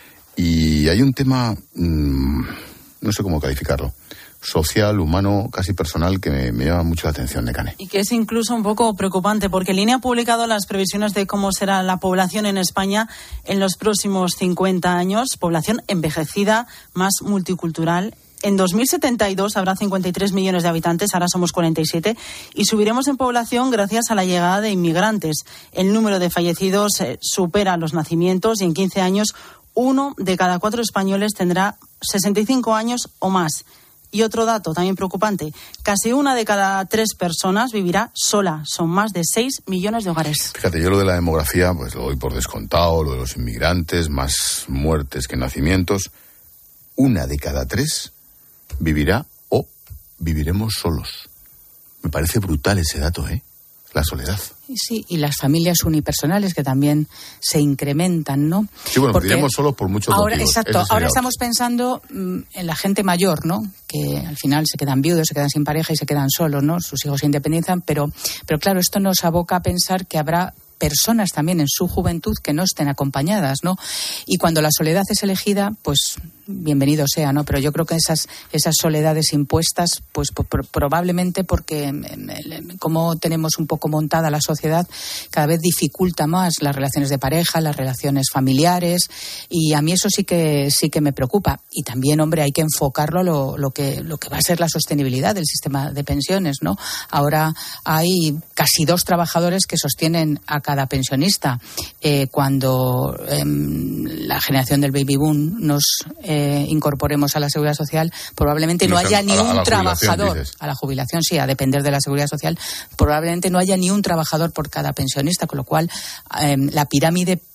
y hay un tema, mm, no sé cómo calificarlo, social, humano, casi personal, que me, me llama mucho la atención, Nekane. Y que es incluso un poco preocupante, porque el I N E ha publicado las previsiones de cómo será la población en España en los próximos cincuenta años, población envejecida, más multicultural. En dos mil setenta y dos habrá cincuenta y tres millones de habitantes, ahora somos cuarenta y siete, y subiremos en población gracias a la llegada de inmigrantes. El número de fallecidos eh, supera los nacimientos y en quince años uno de cada cuatro españoles tendrá sesenta y cinco años o más. Y otro dato también preocupante, casi una de cada tres personas vivirá sola. Son más de seis millones de hogares. Fíjate, yo lo de la demografía, pues lo doy por descontado, lo de los inmigrantes, más muertes que nacimientos. Una de cada tres vivirá o viviremos solos. Me parece brutal ese dato, ¿eh? La soledad. Sí, y las familias unipersonales que también se incrementan, ¿no? Sí, bueno, porque viviremos solos por muchos ahora, motivos. Exacto, ahora estamos pensando mmm, en la gente mayor, ¿no? Que al final se quedan viudos, se quedan sin pareja y se quedan solos, ¿no? Sus hijos se independizan, pero, pero claro, esto nos aboca a pensar que habrá personas también en su juventud que no estén acompañadas, ¿no? Y cuando la soledad es elegida, pues bienvenido sea, ¿no? Pero yo creo que esas esas soledades impuestas, pues por, probablemente porque como tenemos un poco montada la sociedad, cada vez dificulta más las relaciones de pareja, las relaciones familiares, y a mí eso sí que sí que me preocupa. Y también, hombre, hay que enfocarlo lo, lo que lo que va a ser la sostenibilidad del sistema de pensiones, ¿no? Ahora hay casi dos trabajadores que sostienen a cada pensionista. Eh, cuando eh, la generación del baby boom nos eh, incorporemos a la seguridad social, probablemente no haya ni un trabajador a la jubilación, sí, a depender de la seguridad social, probablemente no haya ni un trabajador por cada pensionista, con lo cual eh, la pirámide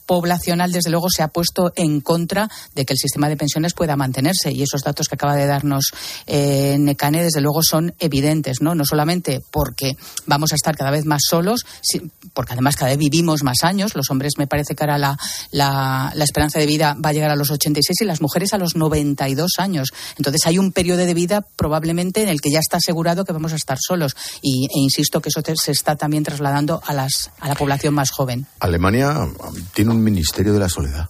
poblacional, desde luego, se ha puesto en contra de que el sistema de pensiones pueda mantenerse. Y esos datos que acaba de darnos eh, Nekane, desde luego, son evidentes, ¿no? No solamente porque vamos a estar cada vez más solos, porque además cada vez vivimos más años. Los hombres, me parece que ahora la, la, la esperanza de vida va a llegar a los ochenta y seis y las mujeres a los noventa y dos años. Entonces hay un periodo de vida probablemente en el que ya está asegurado que vamos a estar solos. Y, e insisto que eso te, se está también trasladando a, las, a la población más joven. Alemania tiene un ministerio de la soledad.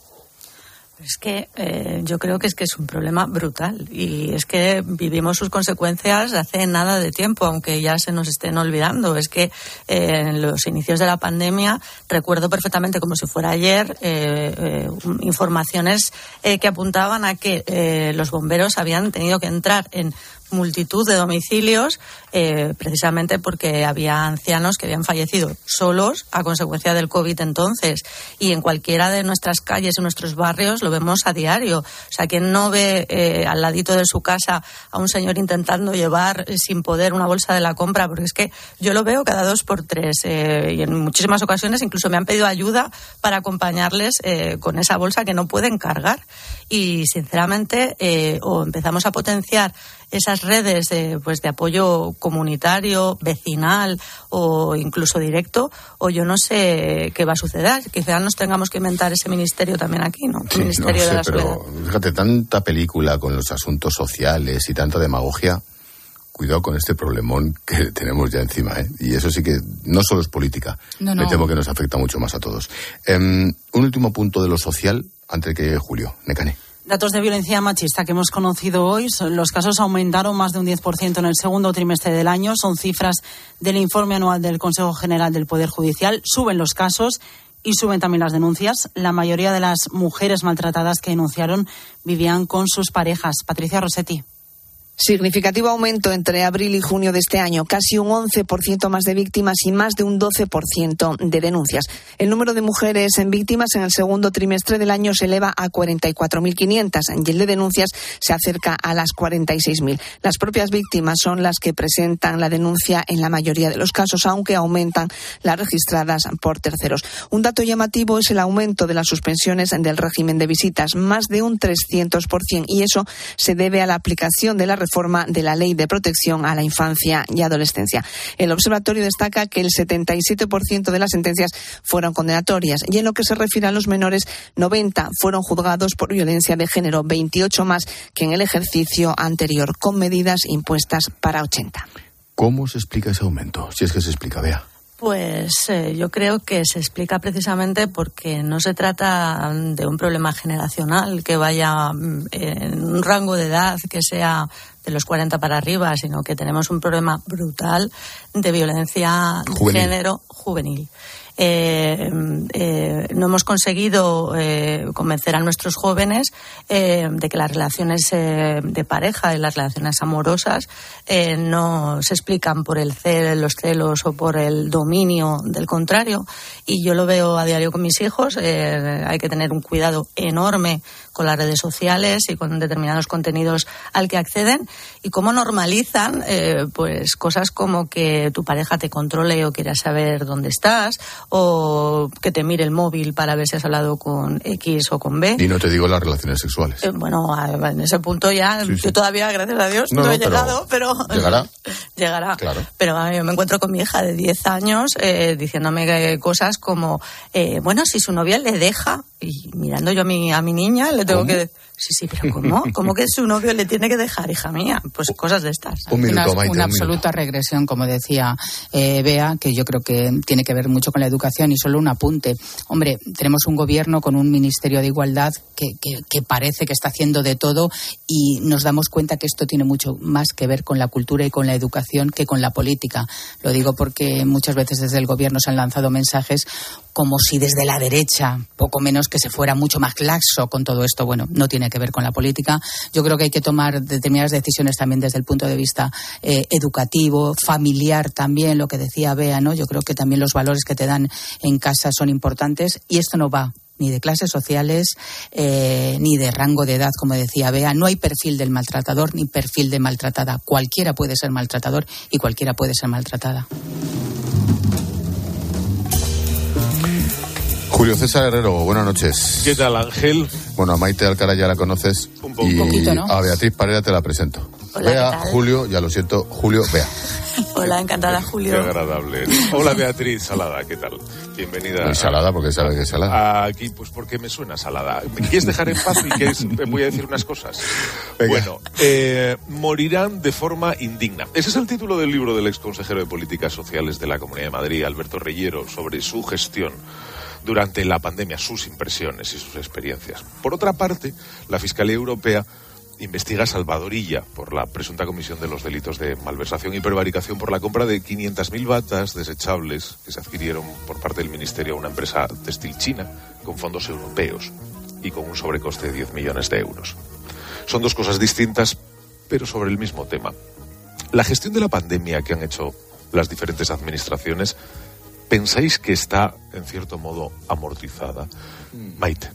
Es que eh, yo creo que es que es un problema brutal y es que vivimos sus consecuencias hace nada de tiempo, aunque ya se nos estén olvidando. Es que eh, en los inicios de la pandemia recuerdo perfectamente, como si fuera ayer, eh, eh, informaciones eh, que apuntaban a que eh, los bomberos habían tenido que entrar en multitud de domicilios eh, precisamente porque había ancianos que habían fallecido solos a consecuencia del COVID entonces, y en cualquiera de nuestras calles y nuestros barrios lo vemos a diario. O sea, quien no ve eh, al ladito de su casa a un señor intentando llevar eh, sin poder una bolsa de la compra, porque es que yo lo veo cada dos por tres eh, y en muchísimas ocasiones incluso me han pedido ayuda para acompañarles eh, con esa bolsa que no pueden cargar. Y sinceramente eh, o empezamos a potenciar esas redes de, pues, de apoyo comunitario, vecinal o incluso directo, o yo no sé qué va a suceder. Quizás nos tengamos que inventar ese ministerio también aquí, ¿no? El sí, ministerio no sé, de la pero soledad. Fíjate, tanta película con los asuntos sociales y tanta demagogia. Cuidado con este problemón que tenemos ya encima, ¿eh? Y eso sí que no solo es política. No, no. Me temo que nos afecta mucho más a todos. Eh, un último punto de lo social, antes que Julio. Nekane. Datos de violencia machista que hemos conocido hoy. Los casos aumentaron más de un diez por ciento en el segundo trimestre del año. Son cifras del informe anual del Consejo General del Poder Judicial. Suben los casos y suben también las denuncias. La mayoría de las mujeres maltratadas que denunciaron vivían con sus parejas. Patricia Rossetti. Significativo aumento entre abril y junio de este año, casi un once por ciento más de víctimas y más de un doce por ciento de denuncias. El número de mujeres en víctimas en el segundo trimestre del año se eleva a cuarenta y cuatro mil quinientas y el de denuncias se acerca a las cuarenta y seis mil. Las propias víctimas son las que presentan la denuncia en la mayoría de los casos, aunque aumentan las registradas por terceros. Un dato llamativo es el aumento de las suspensiones del régimen de visitas, más de un trescientos por ciento, y eso se debe a la aplicación de la reforma de la Ley de Protección a la Infancia y Adolescencia. El observatorio destaca que el setenta y siete por ciento de las sentencias fueron condenatorias y en lo que se refiere a los menores, noventa fueron juzgados por violencia de género, veintiocho más que en el ejercicio anterior, con medidas impuestas para ochenta. ¿Cómo se explica ese aumento? Si es que se explica, Bea. Pues eh, yo creo que se explica precisamente porque no se trata de un problema generacional que vaya en un rango de edad que sea de los cuarenta para arriba, sino que tenemos un problema brutal de violencia de género juvenil. Eh, eh, no hemos conseguido eh, convencer a nuestros jóvenes eh, de que las relaciones eh, de pareja y las relaciones amorosas eh, no se explican por el cel, los celos o por el dominio del contrario, y yo lo veo a diario con mis hijos. Eh, hay que tener un cuidado enorme con las redes sociales y con determinados contenidos al que acceden, y cómo normalizan eh, pues cosas como que tu pareja te controle o quiera saber dónde estás, o que te mire el móvil para ver si has hablado con X o con B. Y no te digo las relaciones sexuales. Eh, bueno, en ese punto ya, sí, sí. Yo todavía, gracias a Dios, no, no he pero llegado, pero... Llegará. Llegará. Claro. Pero a mí, yo me encuentro con mi hija de diez años eh, diciéndome cosas como, eh, bueno, si su novia le deja, y mirando yo a mi, a mi niña, le tengo ¿Cómo? que... Sí, sí, pero ¿cómo? ¿Cómo que su novio le tiene que dejar, hija mía? Pues cosas de estas. Un minuto, una, Maite, una un absoluta minuto. regresión, como decía eh, Bea, que yo creo que tiene que ver mucho con la educación. Y solo un apunte. Hombre, tenemos un gobierno con un Ministerio de Igualdad que, que, que parece que está haciendo de todo, y nos damos cuenta que esto tiene mucho más que ver con la cultura y con la educación que con la política. Lo digo porque muchas veces desde el gobierno se han lanzado mensajes como si desde la derecha, poco menos que se fuera mucho más laxo con todo esto. Bueno, no tiene que ver con la política. Yo creo que hay que tomar determinadas decisiones también desde el punto de vista eh, educativo, familiar también, lo que decía Bea, ¿no? Yo creo que también los valores que te dan en casa son importantes, y esto no va ni de clases sociales, eh, ni de rango de edad, como decía Bea. No hay perfil del maltratador ni perfil de maltratada. Cualquiera puede ser maltratador y cualquiera puede ser maltratada. Julio Julio César Herrero, buenas noches. ¿Qué tal, Ángel? Bueno, a Maite Alcalá ya la conoces. Un poco. Y poquito, ¿no? a Beatriz Parera te la presento. Hola, Bea, ¿qué tal? Julio, ya lo siento, Julio, Bea. Hola, encantada, Julio. Qué agradable. Hola, Beatriz Salada, ¿qué tal? Bienvenida. Muy salada, porque sabe que es salada. Aquí, pues porque me suena salada. ¿Me quieres dejar en paz y quieres, voy a decir unas cosas? Venga. Bueno, eh, morirán de forma indigna. Ese es el título del libro del exconsejero de Políticas Sociales de la Comunidad de Madrid, Alberto Reyero, sobre su gestión durante la pandemia, sus impresiones y sus experiencias. Por otra parte, la Fiscalía Europea investiga a Salvador Illa por la presunta comisión de los delitos de malversación y prevaricación por la compra de quinientas mil batas desechables que se adquirieron por parte del Ministerio a una empresa textil china con fondos europeos y con un sobrecoste de diez millones de euros. Son dos cosas distintas, pero sobre el mismo tema. La gestión de la pandemia que han hecho las diferentes administraciones, ¿pensáis que está, en cierto modo, amortizada? Maite.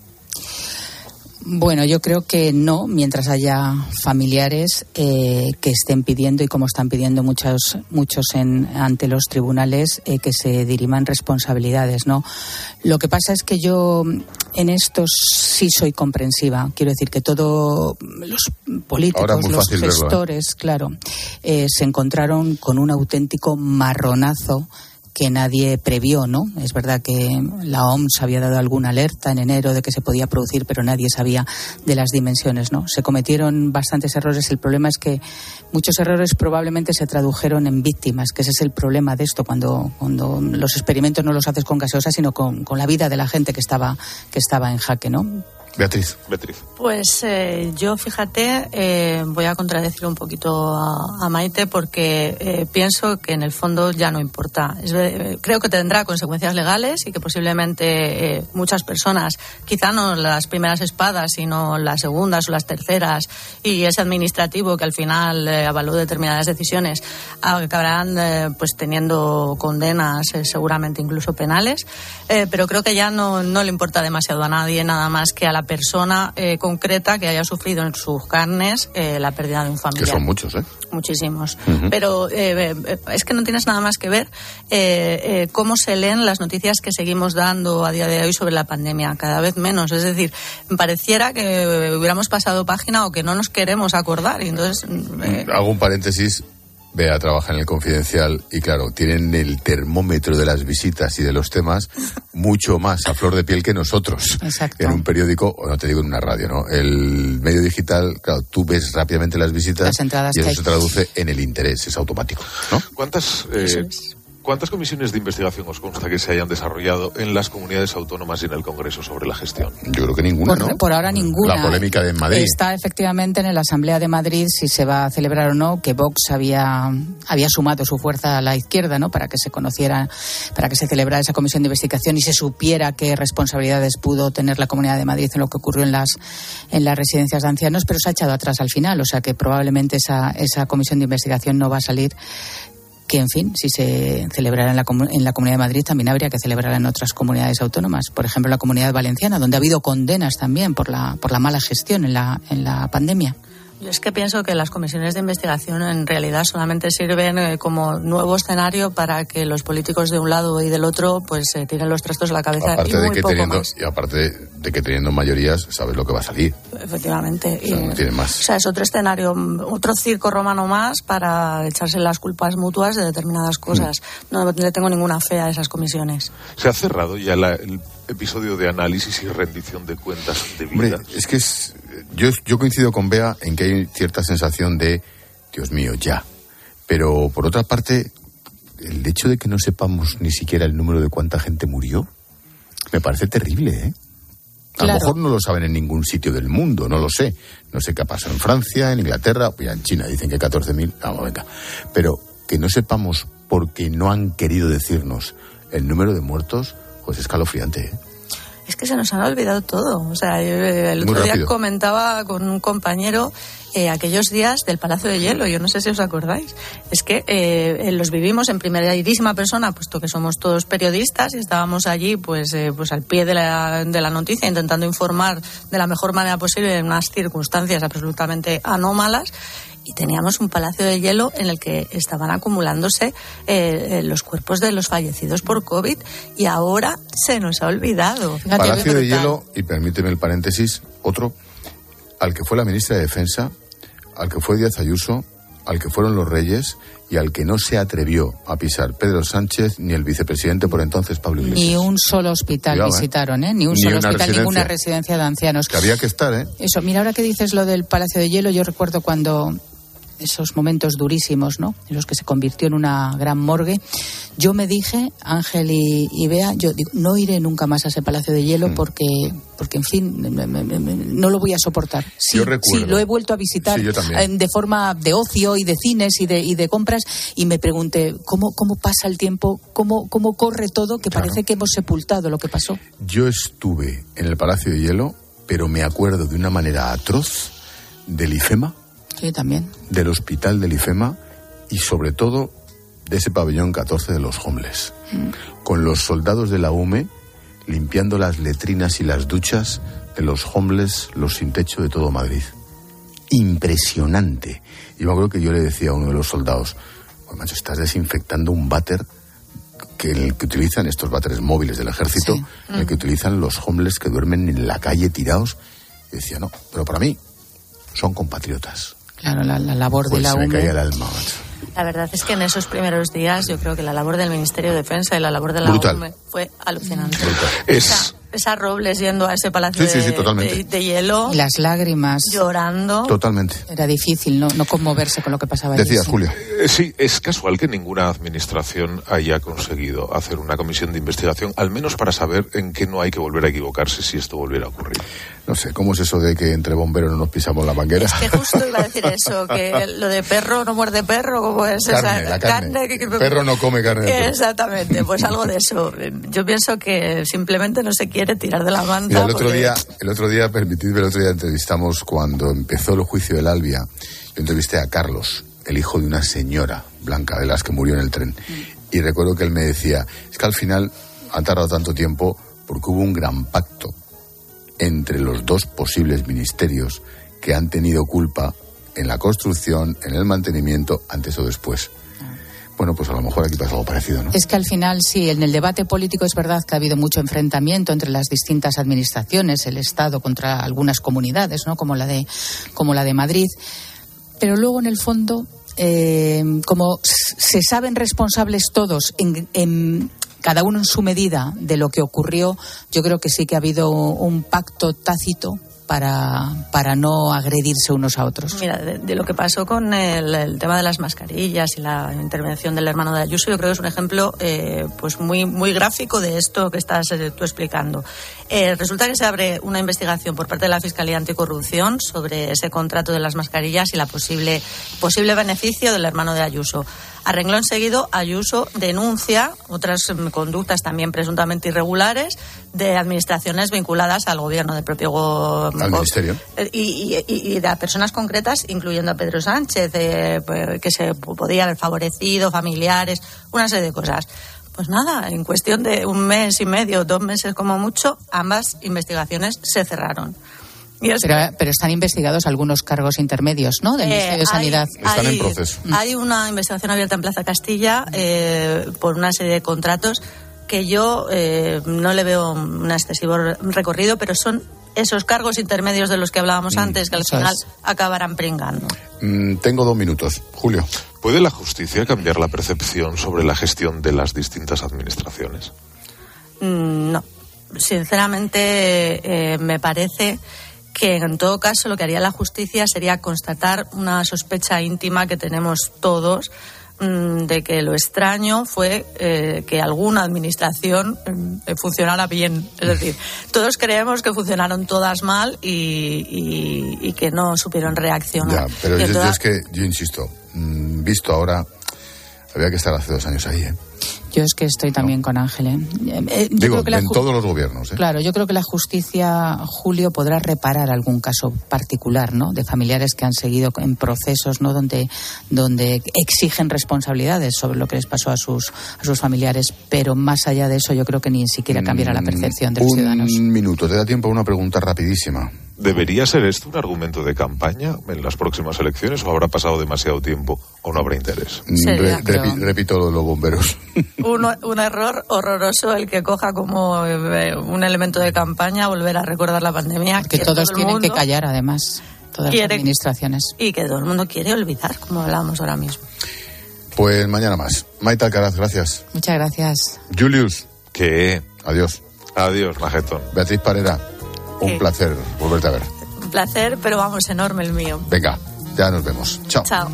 Bueno, yo creo que no, mientras haya familiares eh, que estén pidiendo, y como están pidiendo muchos muchos en, ante los tribunales, eh, que se diriman responsabilidades, ¿no? Lo que pasa es que yo en esto sí soy comprensiva. Quiero decir que todos los políticos, los gestores, verlo, ¿eh? claro, eh, se encontraron con un auténtico marronazo que nadie previó, ¿no? Es verdad que la O M S había dado alguna alerta en enero de que se podía producir, pero nadie sabía de las dimensiones, ¿no? Se cometieron bastantes errores. El problema es que muchos errores probablemente se tradujeron en víctimas, que ese es el problema de esto, cuando, cuando los experimentos no los haces con gaseosa, sino con, con la vida de la gente que estaba, que estaba en jaque, ¿no? Beatriz. Beatriz. Pues eh, yo, fíjate, eh, voy a contradecir un poquito a, a Maite porque eh, pienso que en el fondo ya no importa. Es, eh, creo que tendrá consecuencias legales y que posiblemente eh, muchas personas, quizá no las primeras espadas, sino las segundas o las terceras, y ese administrativo que al final eh, avaló determinadas decisiones, acabarán eh, pues teniendo condenas eh, seguramente incluso penales, eh, pero creo que ya no, no le importa demasiado a nadie, nada más que a la persona eh, concreta que haya sufrido en sus carnes eh, la pérdida de un familiar. Que son muchos, ¿eh? Muchísimos. Uh-huh. Pero eh, eh, es que no tienes nada más que ver eh, eh, cómo se leen las noticias que seguimos dando a día de hoy sobre la pandemia. Cada vez menos. Es decir, pareciera que hubiéramos pasado página o que no nos queremos acordar. Y entonces, eh... Hago un paréntesis. Bea trabaja en el Confidencial y, claro, tienen el termómetro de las visitas y de los temas mucho más a flor de piel que nosotros. Exacto. En un periódico, o no te digo en una radio, ¿no? El medio digital, claro, tú ves rápidamente las visitas las entradas y eso que se hay. traduce en el interés, es automático, ¿no? ¿Cuántas... Eh... ¿Cuántas comisiones de investigación os consta que se hayan desarrollado en las comunidades autónomas y en el Congreso sobre la gestión? Yo creo que ninguna, por, ¿no? Por ahora ninguna. La polémica de Madrid. Está efectivamente en la Asamblea de Madrid si se va a celebrar o no, que Vox había, había sumado su fuerza a la izquierda, ¿no? Para que se conociera, para que se celebrara esa comisión de investigación y se supiera qué responsabilidades pudo tener la Comunidad de Madrid en lo que ocurrió en las, en las residencias de ancianos, pero se ha echado atrás al final, o sea que probablemente esa, esa comisión de investigación no va a salir. Que, en fin, si se celebrara en la, en la Comunidad de Madrid, también habría que celebrar en otras comunidades autónomas. Por ejemplo, en la Comunidad Valenciana, donde ha habido condenas también por la, por la mala gestión en la, en la pandemia. Yo es que pienso que las comisiones de investigación en realidad solamente sirven eh, como nuevo escenario para que los políticos de un lado y del otro pues eh, tiren los trastos a la cabeza aparte y muy de que poco teniendo, más. Y aparte de, de que teniendo mayorías, sabes lo que va a salir. Efectivamente. O sea, y, no tiene más. O sea, es otro escenario, otro circo romano más para echarse las culpas mutuas de determinadas cosas. Mm. No le tengo ninguna fe a esas comisiones. ¿Se ha cerrado ya la, el episodio de análisis y rendición de cuentas de vida? Hombre, es que es... Yo, yo coincido con Bea en que hay cierta sensación de, Dios mío, ya. Pero, por otra parte, el hecho de que no sepamos ni siquiera el número de cuánta gente murió, me parece terrible, ¿eh? A Claro. lo mejor no lo saben en ningún sitio del mundo, no lo sé. No sé qué ha pasado en Francia, en Inglaterra, ya en China dicen que catorce mil. Vamos, venga. Pero que no sepamos porque no han querido decirnos el número de muertos, pues es escalofriante, ¿eh? Es que se nos han olvidado todo. O sea, yo el otro día comentaba con un compañero eh, aquellos días del Palacio de Hielo. Yo no sé si os acordáis. Es que eh, los vivimos en primerísima persona, puesto que somos todos periodistas y estábamos allí pues, eh, pues al pie de la, de la noticia, intentando informar de la mejor manera posible en unas circunstancias absolutamente anómalas. y teníamos un palacio de hielo en el que estaban acumulándose eh, los cuerpos de los fallecidos por COVID y ahora se nos ha olvidado. Palacio de hielo, y permíteme el paréntesis, otro, al que fue la ministra de Defensa, al que fue Díaz Ayuso, al que fueron los Reyes y al que no se atrevió a pisar Pedro Sánchez ni el vicepresidente por entonces, Pablo Iglesias. Ni un solo hospital Cuidado, visitaron, ¿eh? Ni un ni solo hospital, residencia. Ninguna residencia de ancianos. Que había que estar, ¿eh? Eso, mira, ahora que dices lo del Palacio de Hielo, yo recuerdo cuando esos momentos durísimos, ¿no?, en los que se convirtió en una gran morgue, yo me dije, Ángel y, y Bea, yo digo, no iré nunca más a ese Palacio de Hielo mm. porque, porque, en fin, me, me, me, no lo voy a soportar. Sí, yo recuerdo. Sí, lo he vuelto a visitar sí, de forma de ocio y de cines y de, y de compras, y me pregunté, ¿cómo, cómo pasa el tiempo? ¿Cómo, cómo corre todo? Que claro. Parece que hemos sepultado lo que pasó. Yo estuve en el Palacio de Hielo, pero me acuerdo de una manera atroz del IFEMA. Sí, también. Del hospital del IFEMA y sobre todo de ese pabellón catorce de los homeless, mm. con los soldados de la U M E limpiando las letrinas y las duchas de los homeless, los sin techo de todo Madrid. Impresionante. Y me acuerdo que yo le decía a uno de los soldados, pues macho, estás desinfectando un váter que el que utilizan estos váteres móviles del ejército, sí. mm. el que utilizan los homeless que duermen en la calle tirados. Y decía, no, pero para mí son compatriotas. Claro, la, la labor pues de la se me U M E. caía el alma, macho. La verdad es que en esos primeros días yo creo que la labor del Ministerio de Defensa y la labor de la Brutal. U M E fue alucinante. Es... Esa, esa Robles yendo a ese palacio sí, sí, sí, de, de, de hielo. Y las lágrimas. Llorando. Totalmente. Era difícil no, no conmoverse con lo que pasaba. Decía allí, Julio. Eh, sí, es casual que ninguna administración haya conseguido hacer una comisión de investigación, al menos para saber en qué no hay que volver a equivocarse si esto volviera a ocurrir. No sé, ¿cómo es eso de que entre bomberos no nos pisamos la manguera? Es que justo iba a decir eso, que lo de perro no muerde perro, ¿cómo es carne, esa la carne? carne que, que, perro no come carne de perro. Exactamente, pues algo de eso. Yo pienso que simplemente no se quiere tirar de la manta. Mira, el otro porque... día, el otro día, permitidme, el otro día entrevistamos cuando empezó el juicio del Albia. Yo entrevisté a Carlos, el hijo de una señora blanca de las que murió en el tren. Mm. Y recuerdo que él me decía, es que al final han tardado tanto tiempo porque hubo un gran pacto entre los dos posibles ministerios que han tenido culpa en la construcción, en el mantenimiento, antes o después. Bueno, pues a lo mejor aquí pasa algo parecido, ¿no? Es que al final, sí, en el debate político es verdad que ha habido mucho enfrentamiento entre las distintas administraciones, el Estado contra algunas comunidades, ¿no?, como la de, como la de Madrid. Pero luego, en el fondo, eh, como se saben responsables todos en, en cada uno en su medida de lo que ocurrió, yo creo que sí que ha habido un pacto tácito para, para no agredirse unos a otros. Mira, de, de lo que pasó con el, el tema de las mascarillas y la intervención del hermano de Ayuso, yo creo que es un ejemplo eh, pues muy, muy gráfico de esto que estás eh, tú explicando. Eh, resulta que se abre una investigación por parte de la Fiscalía Anticorrupción sobre ese contrato de las mascarillas y la posible, posible beneficio del hermano de Ayuso. A renglón seguido, Ayuso denuncia otras conductas también presuntamente irregulares de administraciones vinculadas al gobierno del propio go- al go- ministerio y, y, y de personas concretas, incluyendo a Pedro Sánchez, eh, que se podía haber favorecido, familiares, una serie de cosas. Pues nada, en cuestión de un mes y medio, dos meses como mucho, ambas investigaciones se cerraron. Pero, pero están investigados algunos cargos intermedios, ¿no?, del eh, Ministerio de Sanidad. Hay, están hay, en proceso. Hay una investigación abierta en Plaza Castilla eh, por una serie de contratos que yo eh, no le veo un excesivo recorrido, pero son esos cargos intermedios de los que hablábamos mm, antes que al final es. acabarán pringando. Mm, tengo dos minutos. Julio. ¿Puede la justicia cambiar la percepción sobre la gestión de las distintas administraciones? Mm, no. Sinceramente, eh, me parece que en todo caso lo que haría la justicia sería constatar una sospecha íntima que tenemos todos mmm, de que lo extraño fue eh, que alguna administración eh, funcionara bien. Es decir, todos creemos que funcionaron todas mal y, y, y que no supieron reaccionar. Ya, pero yo, toda... yo es que, yo insisto, mmm, visto ahora, había que estar hace dos años ahí, ¿eh? Yo es que estoy también no. con Ángel. ¿eh? Eh, yo Digo, creo que la en ju- todos los gobiernos. ¿eh? Claro, yo creo que la justicia, Julio, podrá reparar algún caso particular, ¿no?, de familiares que han seguido en procesos, ¿no?, donde, donde exigen responsabilidades sobre lo que les pasó a sus, a sus familiares. Pero más allá de eso, yo creo que ni siquiera cambiará la percepción de los Un ciudadanos. Un minuto, te da tiempo a una pregunta rapidísima. ¿Debería ser esto un argumento de campaña en las próximas elecciones o habrá pasado demasiado tiempo o no habrá interés? Re, repi, repito lo de los bomberos. Un, un error horroroso el que coja como eh, un elemento de campaña volver a recordar la pandemia. Que, que todos todo tienen que callar, además, todas quiere, las administraciones. Y que todo el mundo quiere olvidar, como hablábamos ahora mismo. Pues mañana más. Maite Alcaraz, gracias. Muchas gracias. Julius. ¿Qué? Adiós. Adiós, Majetón. Beatriz Parera. Un ¿Qué? placer volverte a ver. Un placer, pero vamos, enorme el mío. Venga, ya nos vemos. Chao. Chao.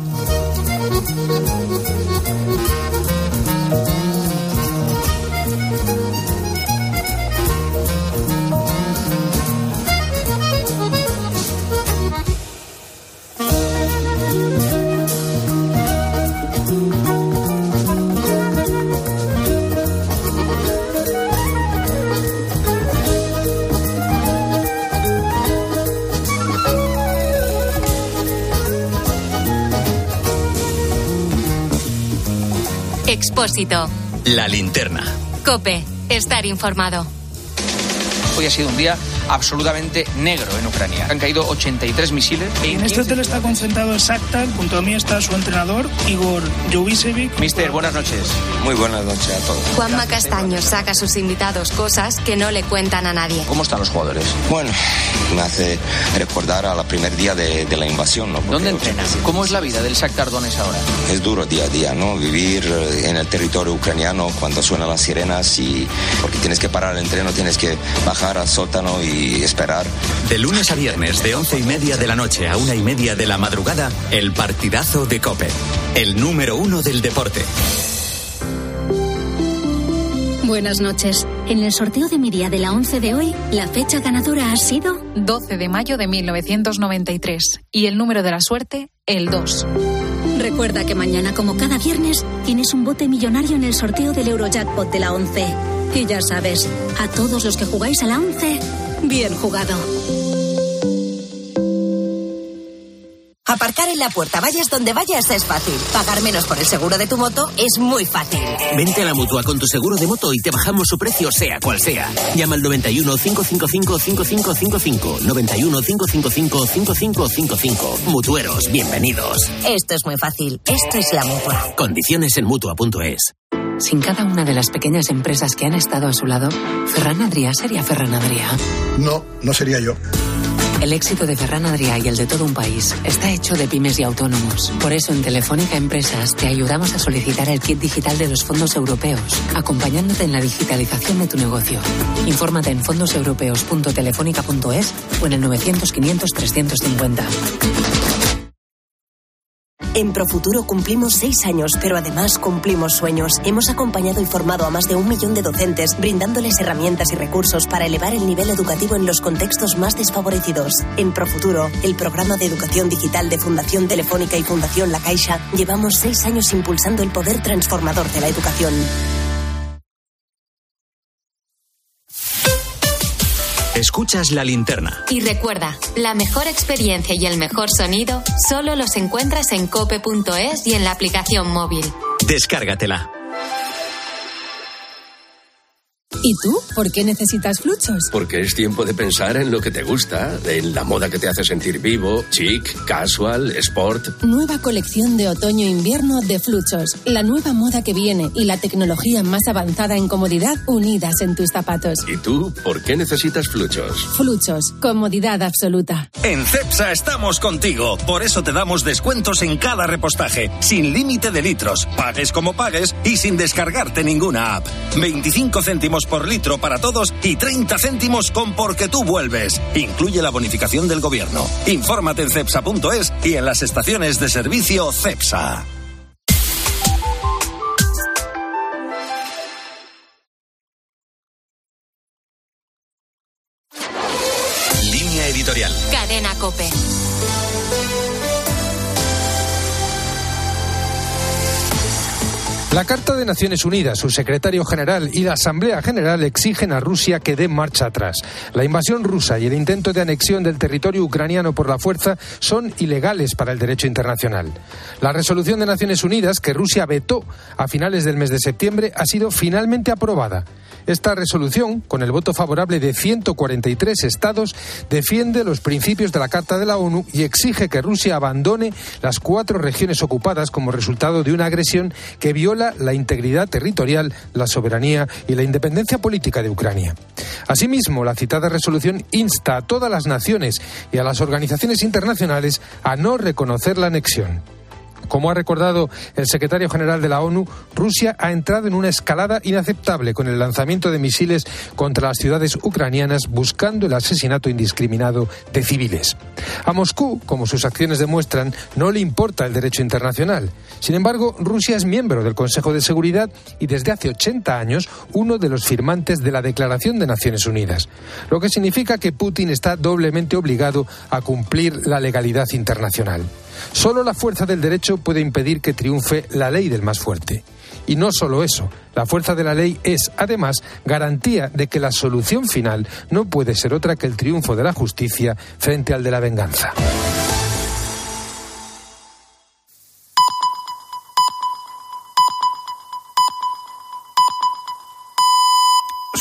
Expósito. La linterna. COPE. Estar informado. Hoy ha sido un día absolutamente negro en Ucrania. Han caído ochenta y tres misiles. En este hotel está concentrado el Shakhtar. Junto a mí está su entrenador, Igor Jovicevic. Mister, buenas noches. Muy buenas noches a todos. Juanma Castaño saca a sus invitados cosas que no le cuentan a nadie. ¿Cómo están los jugadores? Bueno, me hace recordar al primer día de, de la invasión, ¿no? Porque ¿dónde entrenan? ¿Cómo es la vida del Shakhtar Donetsk ahora? Es duro día a día, ¿no? Vivir en el territorio ucraniano cuando suenan las sirenas y porque tienes que parar el entreno, tienes que bajar al sótano y esperar. De lunes a viernes, de once y media de la noche a una y media de la madrugada, el partidazo de COPE, el número uno del deporte. Buenas noches. En el sorteo de mi día de la once de hoy, la fecha ganadora ha sido doce de mayo de mil novecientos noventa y tres y el número de la suerte, el dos. Recuerda que mañana, como cada viernes, tienes un bote millonario en el sorteo del Eurojackpot de la once. Y ya sabes, a todos los que jugáis a la once, bien jugado. Aparcar en la puerta, vayas donde vayas, es fácil. Pagar menos por el seguro de tu moto es muy fácil. Vente a la Mutua con tu seguro de moto y te bajamos su precio sea cual sea. Llama al noventa y uno, cinco cinco cinco, cinco cinco cinco cinco. noventa y uno, cinco cinco cinco, cinco cinco cinco cinco. Mutueros, bienvenidos. Esto es muy fácil. Esto es la Mutua. Condiciones en Mutua punto es. Sin cada una de las pequeñas empresas que han estado a su lado, Ferran Adrià sería Ferran Adrià. No, no sería yo. El éxito de Ferran Adrià y el de todo un país está hecho de pymes y autónomos. Por eso en Telefónica Empresas te ayudamos a solicitar el kit digital de los fondos europeos, acompañándote en la digitalización de tu negocio. Infórmate en fondos europeos punto telefónica punto es o en el novecientos, quinientos, trescientos cincuenta. En Profuturo cumplimos seis años, pero además cumplimos sueños. Hemos acompañado y formado a más de un millón de docentes, brindándoles herramientas y recursos para elevar el nivel educativo en los contextos más desfavorecidos. En Profuturo, el programa de educación digital de Fundación Telefónica y Fundación La Caixa, llevamos seis años impulsando el poder transformador de la educación. Escuchas La Linterna. Y recuerda, la mejor experiencia y el mejor sonido solo los encuentras en cope punto es y en la aplicación móvil. Descárgatela. ¿Y tú? ¿Por qué necesitas Fluchos? Porque es tiempo de pensar en lo que te gusta, en la moda que te hace sentir vivo, chic, casual, sport. Nueva colección de otoño-invierno de Fluchos. La nueva moda que viene y la tecnología más avanzada en comodidad unidas en tus zapatos. ¿Y tú? ¿Por qué necesitas Fluchos? Fluchos. Comodidad absoluta. En Cepsa estamos contigo. Por eso te damos descuentos en cada repostaje. Sin límite de litros. Pagues como pagues y sin descargarte ninguna app. veinticinco céntimos por litro para todos y treinta céntimos con Porque tú vuelves. Incluye la bonificación del gobierno. Infórmate en cepsa punto es y en las estaciones de servicio Cepsa. Línea editorial. Cadena COPE. La Carta de Naciones Unidas, su secretario general y la Asamblea General exigen a Rusia que dé marcha atrás. La invasión rusa y el intento de anexión del territorio ucraniano por la fuerza son ilegales para el derecho internacional. La resolución de Naciones Unidas, que Rusia vetó a finales del mes de septiembre, ha sido finalmente aprobada. Esta resolución, con el voto favorable de ciento cuarenta y tres estados, defiende los principios de la Carta de la ONU y exige que Rusia abandone las cuatro regiones ocupadas como resultado de una agresión que viola la integridad territorial, la soberanía y la independencia política de Ucrania. Asimismo, la citada resolución insta a todas las naciones y a las organizaciones internacionales a no reconocer la anexión. Como ha recordado el secretario general de la ONU, Rusia ha entrado en una escalada inaceptable con el lanzamiento de misiles contra las ciudades ucranianas buscando el asesinato indiscriminado de civiles. A Moscú, como sus acciones demuestran, no le importa el derecho internacional. Sin embargo, Rusia es miembro del Consejo de Seguridad y desde hace ochenta años uno de los firmantes de la Declaración de Naciones Unidas, lo que significa que Putin está doblemente obligado a cumplir la legalidad internacional. Solo la fuerza del derecho puede impedir que triunfe la ley del más fuerte. Y no solo eso, la fuerza de la ley es, además, garantía de que la solución final no puede ser otra que el triunfo de la justicia frente al de la venganza.